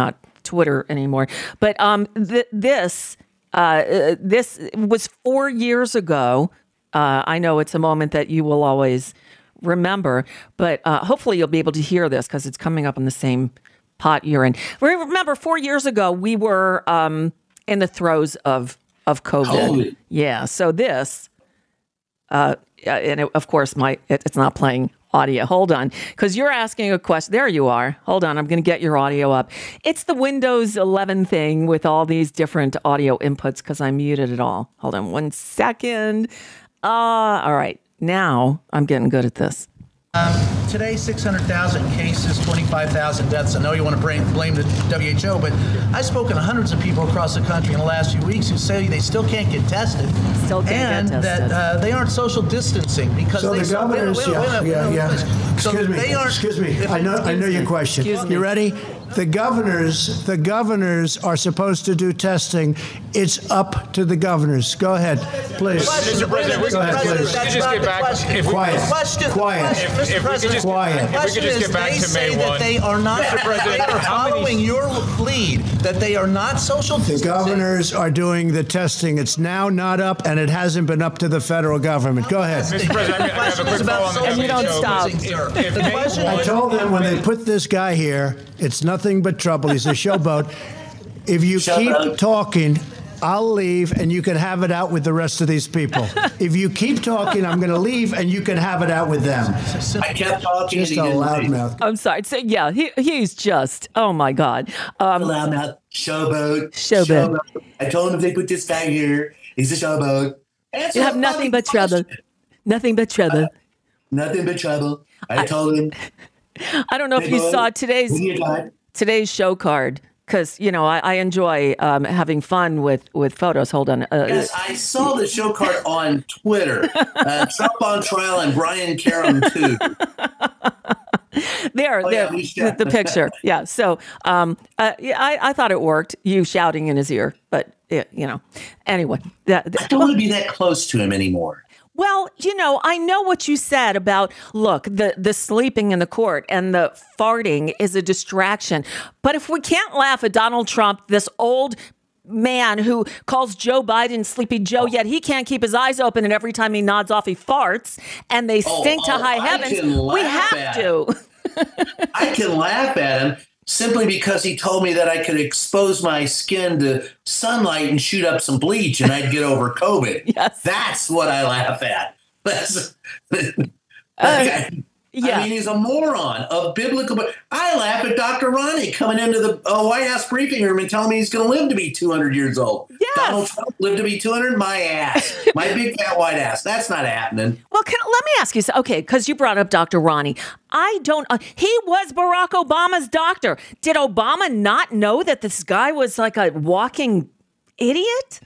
Twitter anymore. But um, th- this uh, this was four years ago. Uh, I know it's a moment that you will always remember, but uh, hopefully you'll be able to hear this because it's coming up in the same pot you're in. Remember, four years ago we were um, in the throes of of COVID. Holy. Yeah. So this, uh, and it, of course, my it, it's not playing audio. Hold on, because you're asking a question. There you are. Hold on, I'm going to get your audio up. It's the Windows eleven thing with all these different audio inputs because I muted it all. Hold on one second. Uh, all right, now I'm getting good at this. Um, today, six hundred thousand cases, twenty-five thousand deaths. I know you want to blame, blame the W H O, but I've spoken to hundreds of people across the country in the last few weeks who say they still can't get tested. Still can't and get tested. that uh, they aren't social distancing because so they the governors, wait, wait, wait, yeah, wait, yeah, wait, yeah. wait, wait. So Excuse me. they aren't, Excuse me. if- I know. I know your question. Excuse me. You ready? The governors, the governors are supposed to do testing. It's up to the governors. Go ahead, please. Mister President, Go ahead, President, please. that's just not get the back- question. if we- Quiet. The question, Quiet. The question, If- Mister if we could President, just- Quiet. the if we question could just is get back they to say May that one. they are not, Mister President, they are how many- following your lead, that they are not social The distancing. governors are doing the testing. It's now not up, and it hasn't been up to the federal government. Go ahead. Mister President, I, mean, I have a question quick is about follow on the And you don't W H O. stop. If, if The May question- I one- told them when they put this guy here, it's nothing but trouble. He's a showboat. If you keep Showboat. talking, I'll leave and you can have it out with the rest of these people. If you keep talking, I'm going to leave and you can have it out with them. I kept talking. Just and a he didn't leave. loudmouth. I'm sorry. So yeah, he he's just oh my god. Um, Loudmouth, showboat, Showboat. I told him if they put this guy here, he's a showboat. Answer you have the nothing fucking but trouble. question. Nothing but trouble. Nothing but trouble. I, told him. I don't know if Hey, you boy, saw today's when you got- today's show card because you know I, I enjoy um, having fun with with photos. Hold on. Uh, Yes, I saw the show card on Twitter. Uh, Trump on trial and Brian Karam too. there, Oh, there, yeah, we the, shot. the picture. Yeah. So, um, uh, yeah, I, I thought it worked. You shouting in his ear, but yeah, you know. Anyway, that, that- I don't want to be that close to him anymore. Well, you know, I know what you said about, look, the, the sleeping in the court and the farting is a distraction. But if we can't laugh at Donald Trump, this old man who calls Joe Biden Sleepy Joe, yet he can't keep his eyes open and every time he nods off, he farts and they Oh, stink to oh, high I heavens, can we laugh have at to. I can laugh at him simply because he told me that I could expose my skin to sunlight and shoot up some bleach and I'd get over COVID. Yes. That's what I laugh at. That's, Uh, yeah. I mean, he's a moron of biblical. But I laugh at Doctor Ronnie coming into the uh, White House briefing room and telling me he's going to live to be two hundred years old. Yes. Donald Trump lived to be two hundred. My ass, my big fat white ass. That's not happening. Well, can, let me ask you, so- okay, because you brought up Doctor Ronnie. I don't, uh, he was Barack Obama's doctor. Did Obama not know that this guy was like a walking idiot?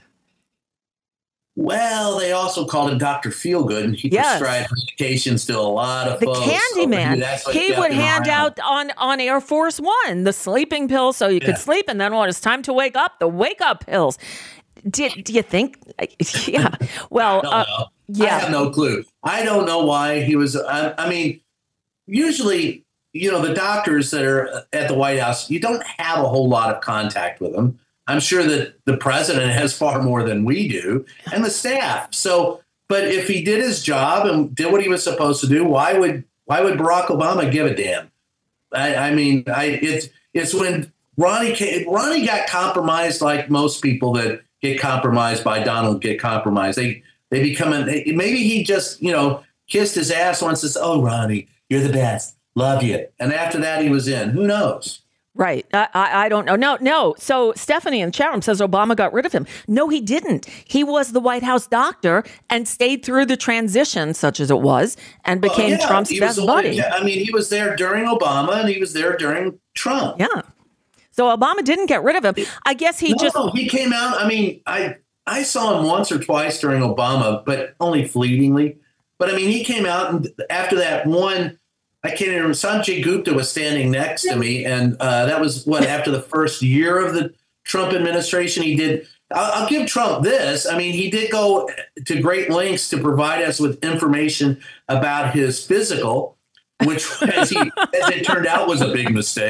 Well, they also called him Doctor Feelgood, and he Yes. prescribed medications to a lot of The folks. candy So man. that's what He kept would him hand around. out on, on Air Force One the sleeping pill so you could Yeah. sleep, and then when it's time to wake up, the wake up pills. Did do you think? Yeah. Well, I don't uh, know. I yeah. have no clue. I don't know why he was. I, I mean, usually, you know, the doctors that are at the White House, you don't have a whole lot of contact with them. I'm sure that the president has far more than we do, and the staff. So, but if he did his job and did what he was supposed to do, why would why would Barack Obama give a damn? I, I mean, I it's it's when Ronnie came, Ronnie got compromised, like most people that get compromised by Donald get compromised. They they become an, maybe he just you know kissed his ass once and says, "Oh, Ronnie, you're the best, love you," and after that he was in. Who knows? Right. I, I, I don't know. No, no. So Stephanie in chat room says Obama got rid of him. No, he didn't. He was the White House doctor and stayed through the transition, such as it was, and became Well, yeah, Trump's he was best the one- buddy. yeah, I mean, he was there during Obama and he was there during Trump. Yeah. So Obama didn't get rid of him. I guess he no, just. he came out. I mean, I I saw him once or twice during Obama, but only fleetingly. But I mean, he came out and after that one. I can't even remember. Sanjay Gupta was standing next to me, and uh, that was what after the first year of the Trump administration. He did. I'll, I'll give Trump this. I mean, he did go to great lengths to provide us with information about his physical, which, as he as it turned out, was a big mistake.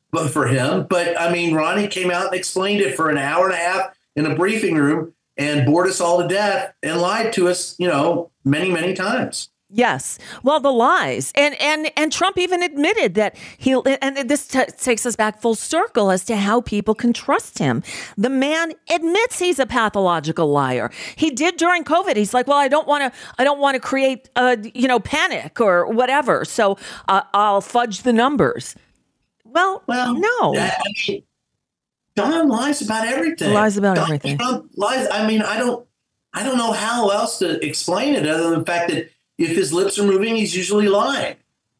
but for him. But I mean, Ronnie came out and explained it for an hour and a half in a briefing room and bored us all to death and lied to us, you know, many, many times. Yes. Well, the lies. And and and Trump even admitted that he, and this t- takes us back full circle as to how people can trust him. The man admits he's a pathological liar. He did during COVID. He's like, well, I don't want to, I don't want to create, uh, you know, panic or whatever. So uh, I'll fudge the numbers. Well, well no. That, I mean, Don lies about everything. Lies about Don everything. Trump lies. I mean, I don't, I don't know how else to explain it other than the fact that if his lips are moving, he's usually lying.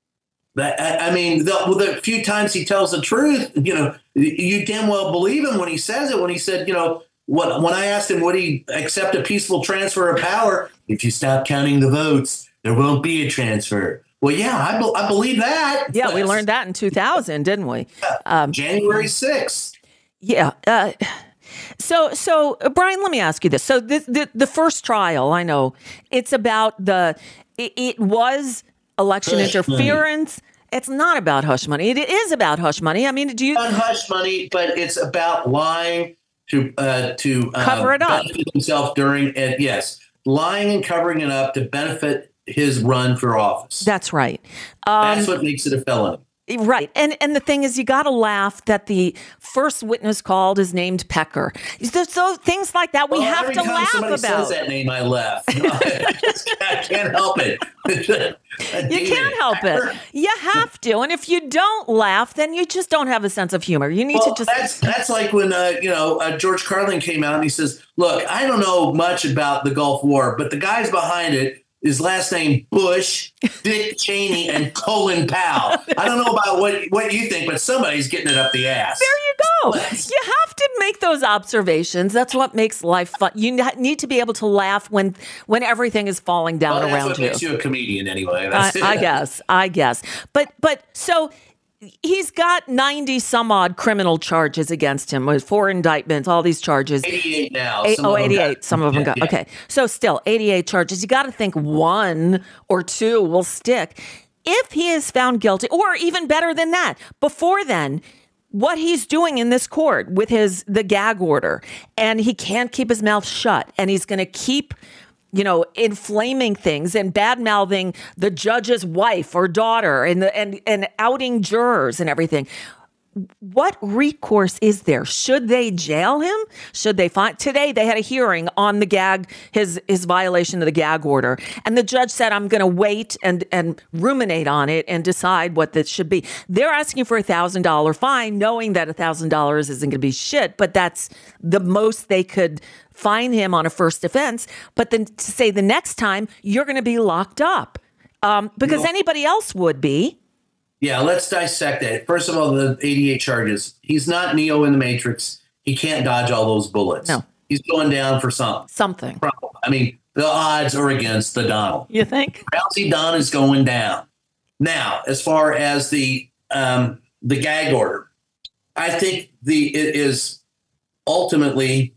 But I, I mean, the, well, the few times he tells the truth, you know, you damn well believe him when he says it. When he said, you know, what, when I asked him, would he accept a peaceful transfer of power? If you stop counting the votes, there won't be a transfer. Well, yeah, I, be, I believe that. Yeah, we learned that in two thousand, didn't we? Um, January sixth. Yeah. Uh, So, so uh, Brian, let me ask you this. So the, the, the first trial, I know it's about the, it, it was election hush interference. Money. It's not about hush money. It is about hush money. I mean, do you? It's not hush money, but it's about lying to, uh, to uh, cover it up benefit himself during it. Yes. Lying and covering it up to benefit his run for office. That's right. Um, That's what makes it a felony. Right. And and the thing is, you got to laugh that the first witness called is named Pecker. So, so things like that, we well, have every to time laugh somebody about. says that name, I laugh. No, I, just, I can't help it. You can't help it. You have to. And if you don't laugh, then you just don't have a sense of humor. You need well, to just. That's, that's like when, uh, you know, uh, George Carlin came out and he says, look, I don't know much about the Gulf War, but the guys behind it, his last name Bush, Dick Cheney, and Colin Powell. I don't know about what what you think, but somebody's getting it up the ass. There you go. You have to make those observations. That's what makes life fun. You need to be able to laugh when when everything is falling down well, around that's what you. Makes you a comedian anyway. I, I guess. I guess. But but so. He's got ninety some odd criminal charges against him with four indictments, all these charges. eighty-eight now. Eight, oh, eighty-eight. Got, some of them yeah, got. yeah. Okay. So still eighty-eight charges. You got to think one or two will stick. If he is found guilty, or even better than that, before then, what he's doing in this court with his the gag order, and he can't keep his mouth shut, and he's going to keep, you know, inflaming things and bad mouthing the judge's wife or daughter and the, and and outing jurors and everything. What recourse is there? Should they jail him? Should they find today they had a hearing on the gag, his his violation of the gag order. And the judge said, I'm going to wait and, and ruminate on it and decide what this should be. They're asking for a thousand dollar fine, knowing that a thousand dollars isn't going to be shit, but that's the most they could fine him on a first offense. But then to say the next time you're going to be locked up um, because No. anybody else would be. Yeah, let's dissect that. First of all, the eighty-eight charges. He's not Neo in the Matrix. He can't dodge all those bullets. No. He's going down for something. Something. I mean, the odds are against the Donald. You think? Rousey Don is going down. Now, as far as the um, the gag order, I think the it is ultimately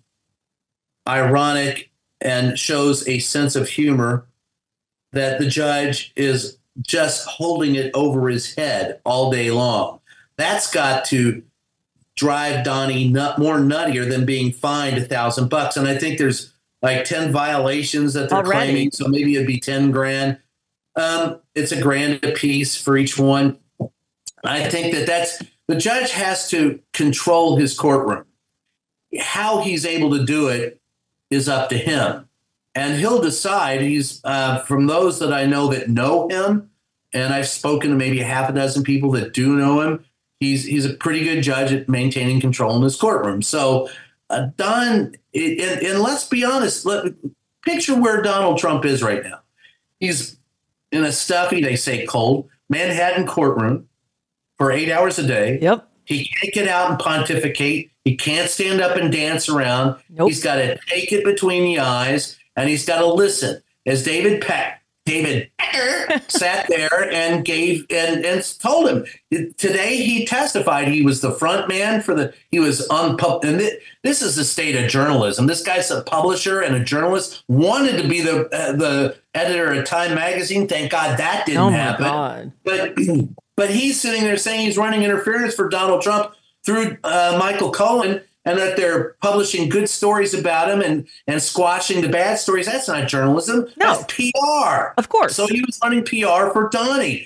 ironic and shows a sense of humor that the judge is just holding it over his head all day long. That's got to drive Donnie nut, more nuttier than being fined a thousand bucks. And I think there's like ten violations that they're Already. claiming. So maybe it'd be ten grand. Um, it's a grand a piece for each one. I think that that's the judge has to control his courtroom. How he's able to do it is up to him. And he'll decide. He's uh, from those that I know that know him, and I've spoken to maybe half a dozen people that do know him. He's he's a pretty good judge at maintaining control in his courtroom. So uh, Don, it, and, and let's be honest, let, picture where Donald Trump is right now. He's in a stuffy, they say cold, Manhattan courtroom for eight hours a day. Yep. He can't get out and pontificate. He can't stand up and dance around. Nope. He's got to take it between the eyes. And he's got to listen. As David Peck David Becker sat there and gave and, and told him today he testified he was the front man for the he was on pub and th- this is the state of journalism. This guy's a publisher and a journalist, wanted to be the uh, the editor of Time magazine. Thank God that didn't oh my happen. God. But but he's sitting there saying he's running interference for Donald Trump through uh, Michael Cohen, and that they're publishing good stories about him and, and squashing the bad stories. That's not journalism. No. That's P R. Of course. So he was running P R for Donnie.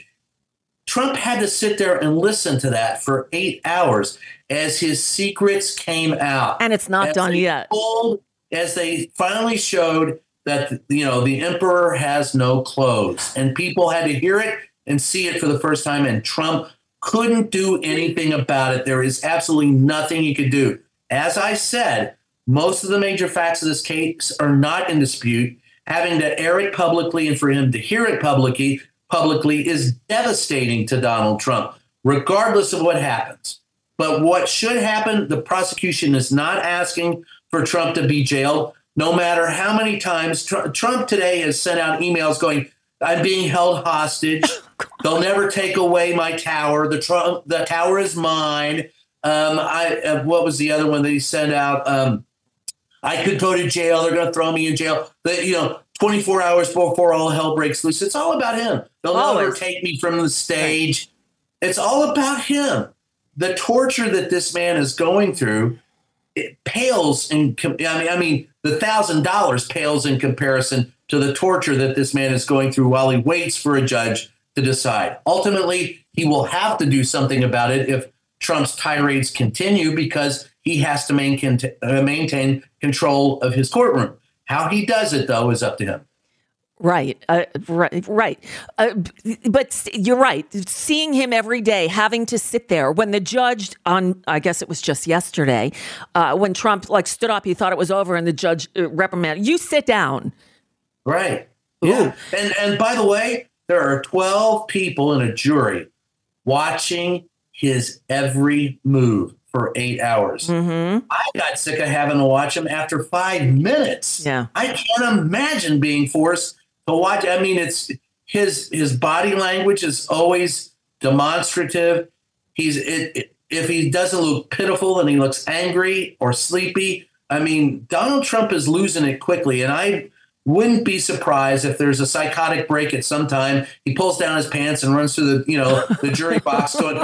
Trump had to sit there and listen to that for eight hours as his secrets came out. And it's not as done they yet. Told, as they finally showed that, you know, the emperor has no clothes. And people had to hear it and see it for the first time. And Trump couldn't do anything about it. There is absolutely nothing he could do. As I said, most of the major facts of this case are not in dispute. Having to air it publicly and for him to hear it publicly publicly is devastating to Donald Trump, regardless of what happens. But what should happen, the prosecution is not asking for Trump to be jailed, no matter how many times Tr- Trump today has sent out emails going, I'm being held hostage. They'll never take away my tower. The, Trump, the tower is mine. Um, I uh, what was the other one that he sent out? Um, I could go to jail. They're going to throw me in jail. The, you know, twenty-four hours before all hell breaks loose. It's all about him. They'll Always. never take me from the stage. It's all about him. The torture that this man is going through, it pales in. I mean, I mean, the thousand dollars pales in comparison to the torture that this man is going through while he waits for a judge to decide. Ultimately, he will have to do something about it if Trump's tirades continue, because he has to maintain, uh, maintain control of his courtroom. How he does it, though, is up to him. Right, uh, right, right. Uh, but you're right. Seeing him every day, having to sit there when the judge on, I guess it was just yesterday, uh, when Trump like stood up, he thought it was over, and the judge uh, reprimanded, you sit down. Right. Yeah. And and by the way, there are twelve people in a jury watching his every move for eight hours. Mm-hmm. I got sick of having to watch him after five minutes. Yeah. I can't imagine being forced to watch. I mean, it's his his body language is always demonstrative. He's it, it, if he doesn't look pitiful and he looks angry or sleepy, I mean, Donald Trump is losing it quickly. And I wouldn't be surprised if there's a psychotic break at some time. He pulls down his pants and runs through the, you know, the jury box going,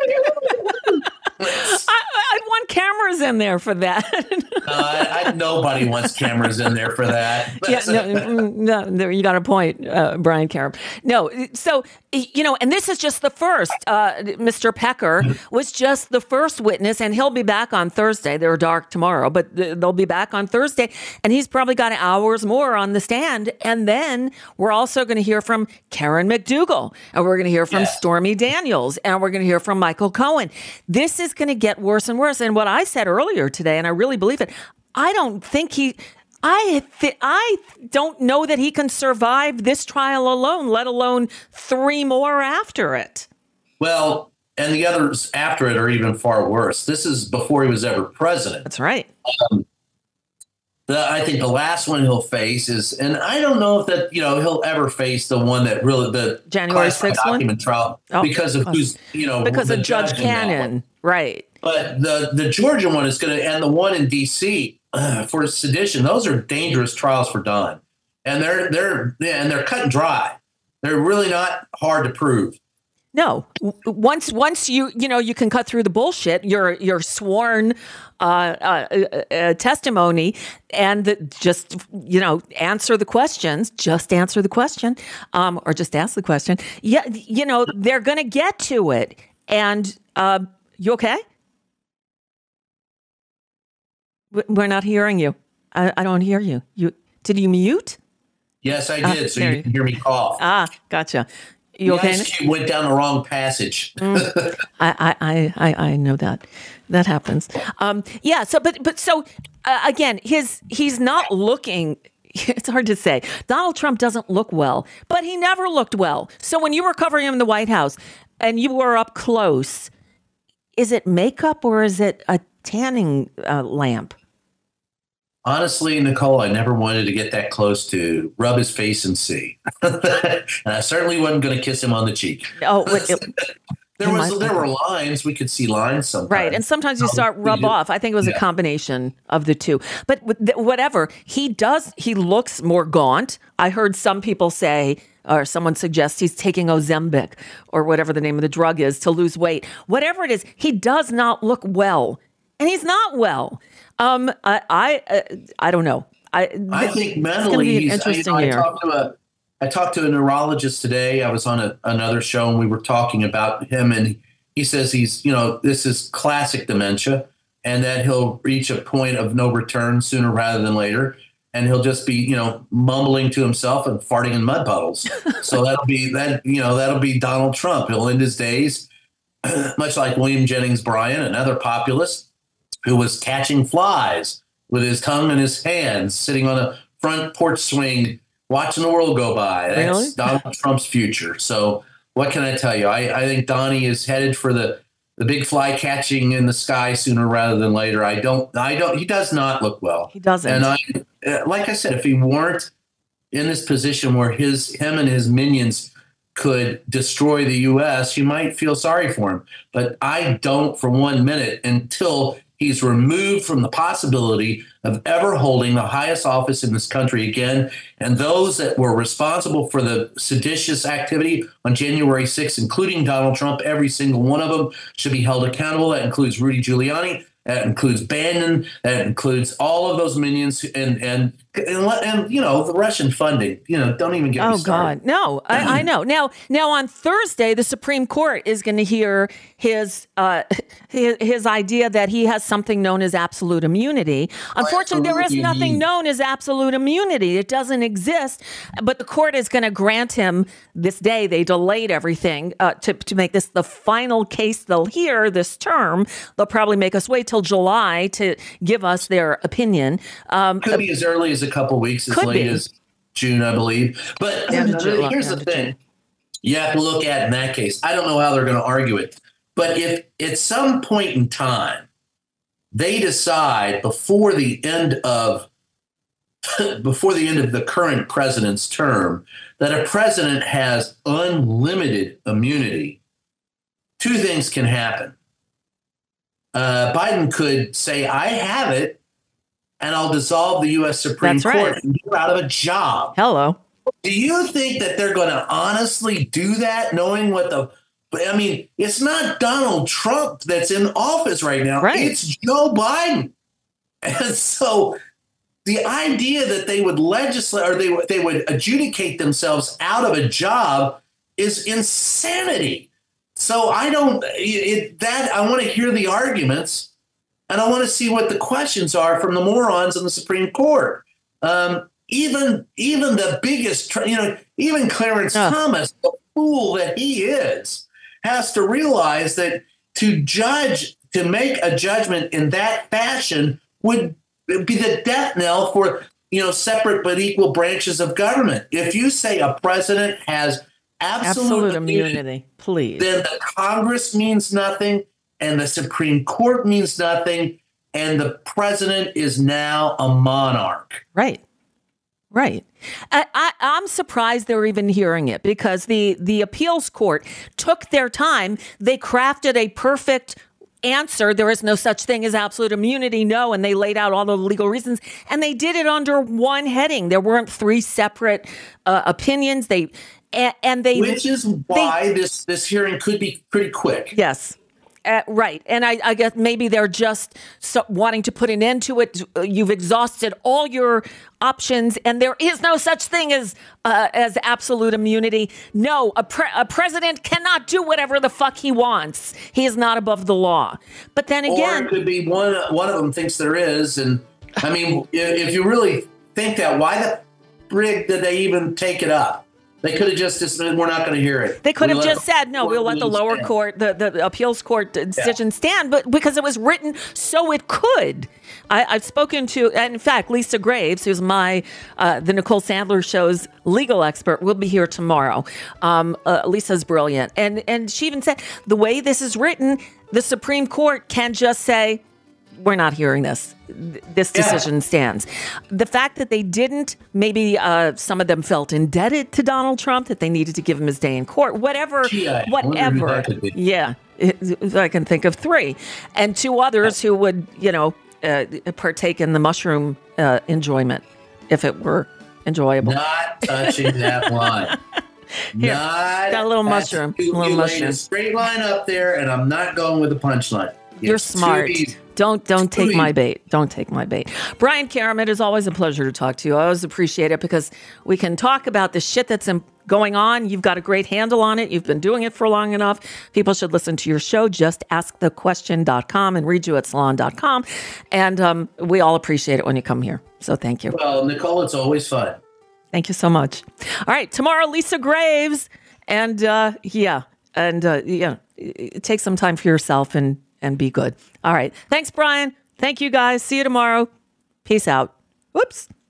I, I'd want cameras in there for that. uh, I, I, nobody wants cameras in there for that. Yeah, no, no, no, you got a point, uh, Brian Karem. No, so, you know, and this is just the first. Uh, Mister Pecker was just the first witness, and he'll be back on Thursday. They're dark tomorrow, but they'll be back on Thursday, and he's probably got hours more on the stand. And then we're also going to hear from Karen McDougal, and we're going to hear from yes. Stormy Daniels, and we're going to hear from Michael Cohen. This is going to get worse and worse. And what I said earlier today, and I really believe it, I don't think he, I, th- I don't know that he can survive this trial alone, let alone three more after it. Well, and the others after it are even far worse. This is before he was ever president. That's right. Um, the, I think the last one he'll face is, and I don't know if that, you know, he'll ever face the one that really, the January sixth one document trial, oh, because of who's, you know, because of Judge judge Cannon. Right. But the, the Georgia one is going to, and the one in D C uh, for sedition, those are dangerous trials for Don. And they're, they're, yeah, and they're cut and dry. They're really not hard to prove. No, once once you you know you can cut through the bullshit, your your sworn uh, uh, uh, testimony, and the, just you know answer the questions. Just answer the question, um, or just ask the question. Yeah, you know they're going to get to it. And uh, you okay? We're not hearing you. I, I don't hear you. You did you mute? Yes, I did. Uh, so you can hear me cough. Ah, gotcha. You okay? She went down the wrong passage. mm. I, I, I, I know that. That happens. Um, yeah. So, but, but so uh, again, his he's not looking. It's hard to say. Donald Trump doesn't look well, but he never looked well. So when you were covering him in the White House and you were up close, is it makeup or is it a tanning uh, lamp? honestly, Nicole, I never wanted to get that close to rub his face and see. And I certainly wasn't going to kiss him on the cheek. Oh, it, it, there was there were lines. We could see lines sometimes. Right. And sometimes you start rub off. I think it was yeah. a combination of the two. But whatever, he does, he looks more gaunt. I heard some people say, or someone suggests he's taking Ozempic or whatever the name of the drug is to lose weight. Whatever it is, he does not look well. And he's not well. Um, I I, uh, I don't know. I, I think mentally, he's, interesting I, you know, I, talked to a, I talked to a neurologist today. I was on a, another show and we were talking about him, and he says he's, you know, this is classic dementia and that he'll reach a point of no return sooner rather than later. And he'll just be, you know, mumbling to himself and farting in mud puddles. So that'll be that, you know, that'll be Donald Trump. He'll end his days much like William Jennings Bryan, another populist who was catching flies with his tongue in his hands, sitting on a front porch swing, watching the world go by. That's really? Donald Trump's future. So what can I tell you? I, I think Donnie is headed for the, the big fly catching in the sky sooner rather than later. I don't, I don't, he does not look well. He doesn't. And I, like I said, if he weren't in this position where his, him and his minions could destroy the U S, you might feel sorry for him. But I don't for one minute until he's removed from the possibility of ever holding the highest office in this country again. And those that were responsible for the seditious activity on January sixth, including Donald Trump, every single one of them should be held accountable. That includes Rudy Giuliani. That includes Bannon. That includes all of those minions and and and, and you know, the Russian funding. You know, don't even get oh me started. God, no, I, I know. Now, now on Thursday, the Supreme Court is going to hear his, uh, his his idea that he has something known as absolute immunity. Unfortunately, there is nothing known as absolute immunity. It doesn't exist. But the court is going to grant him this day. They delayed everything uh, to to make this the final case they'll hear this term. They'll probably make us wait till July to give us their opinion. Um, Could be as early as a couple weeks, as late be. as June, I believe. But uh, June, here's the thing. June. You have to look at in that case. I don't know how they're going to argue it. But if at some point in time they decide before the end of before the end of the current president's term that a president has unlimited immunity, two things can happen. Uh, Biden could say, I have it, and I'll dissolve the U S Supreme That's Court right. and you're out of a job. Hello. Do you think that they're going to honestly do that, knowing what the I mean, it's not Donald Trump that's in office right now. Right. It's Joe Biden. And so the idea that they would legislate or they, they would adjudicate themselves out of a job is insanity. So I don't it, that I want to hear the arguments, and I want to see what the questions are from the morons in the Supreme Court. Um, even even the biggest, you know, even Clarence oh. Thomas, the fool that he is, has to realize that to judge, to make a judgment in that fashion would be the death knell for, you know, separate but equal branches of government. If you say a president has absolute, absolute immunity, immunity, please, then the Congress means nothing and the Supreme Court means nothing, and the president is now a monarch. Right. Right. I, I, I'm surprised they're even hearing it, because the, the appeals court took their time. They crafted a perfect answer. There is no such thing as absolute immunity. No. And they laid out all the legal reasons, and they did it under one heading. There weren't three separate uh, opinions. They and, and they which is why they, this this hearing could be pretty quick. Yes. Uh, right. And I, I guess maybe they're just so wanting to put an end to it. You've exhausted all your options, and there is no such thing as uh, as absolute immunity. No, a, pre- a president cannot do whatever the fuck he wants. He is not above the law. But then again, or it could be one one of them thinks there is. And I mean, if, if you really think that, why the frig did they even take it up? They could have just said, we're not going to hear it. They could we have just said, no, we'll let the lower stand. court, the, the appeals court decision yeah. stand, but because it was written so it could. I, I've spoken to, and in fact, Lisa Graves, who's my, uh, the Nicole Sandler Show's legal expert, will be here tomorrow. Um, uh, Lisa's brilliant. And, and she even said, the way this is written, the Supreme Court can just say, we're not hearing this. This decision yeah. stands. The fact that they didn't, maybe uh, some of them felt indebted to Donald Trump, that they needed to give him his day in court, whatever, Gee, I whatever. Yeah, I can think of three. And two others who would, you know, uh, partake in the mushroom uh, enjoyment if it were enjoyable. Not touching that line. Here, not got a little mushroom. You, a little you mushroom. a straight line up there, and I'm not going with the punchline. You're smart. Don't don't take my bait. Don't take my bait. Brian Karem, it is always a pleasure to talk to you. I always appreciate it because we can talk about the shit that's in, going on. You've got a great handle on it. You've been doing it for long enough. People should listen to your show. Just ask the question dot com and read you at salon dot com. And um, we all appreciate it when you come here. So thank you. Well, Nicole, it's always fun. Thank you so much. All right. Tomorrow, Lisa Graves. And uh, yeah. And uh, yeah, take some time for yourself and and be good. All right. Thanks, Brian. Thank you, guys. See you tomorrow. Peace out. Whoops.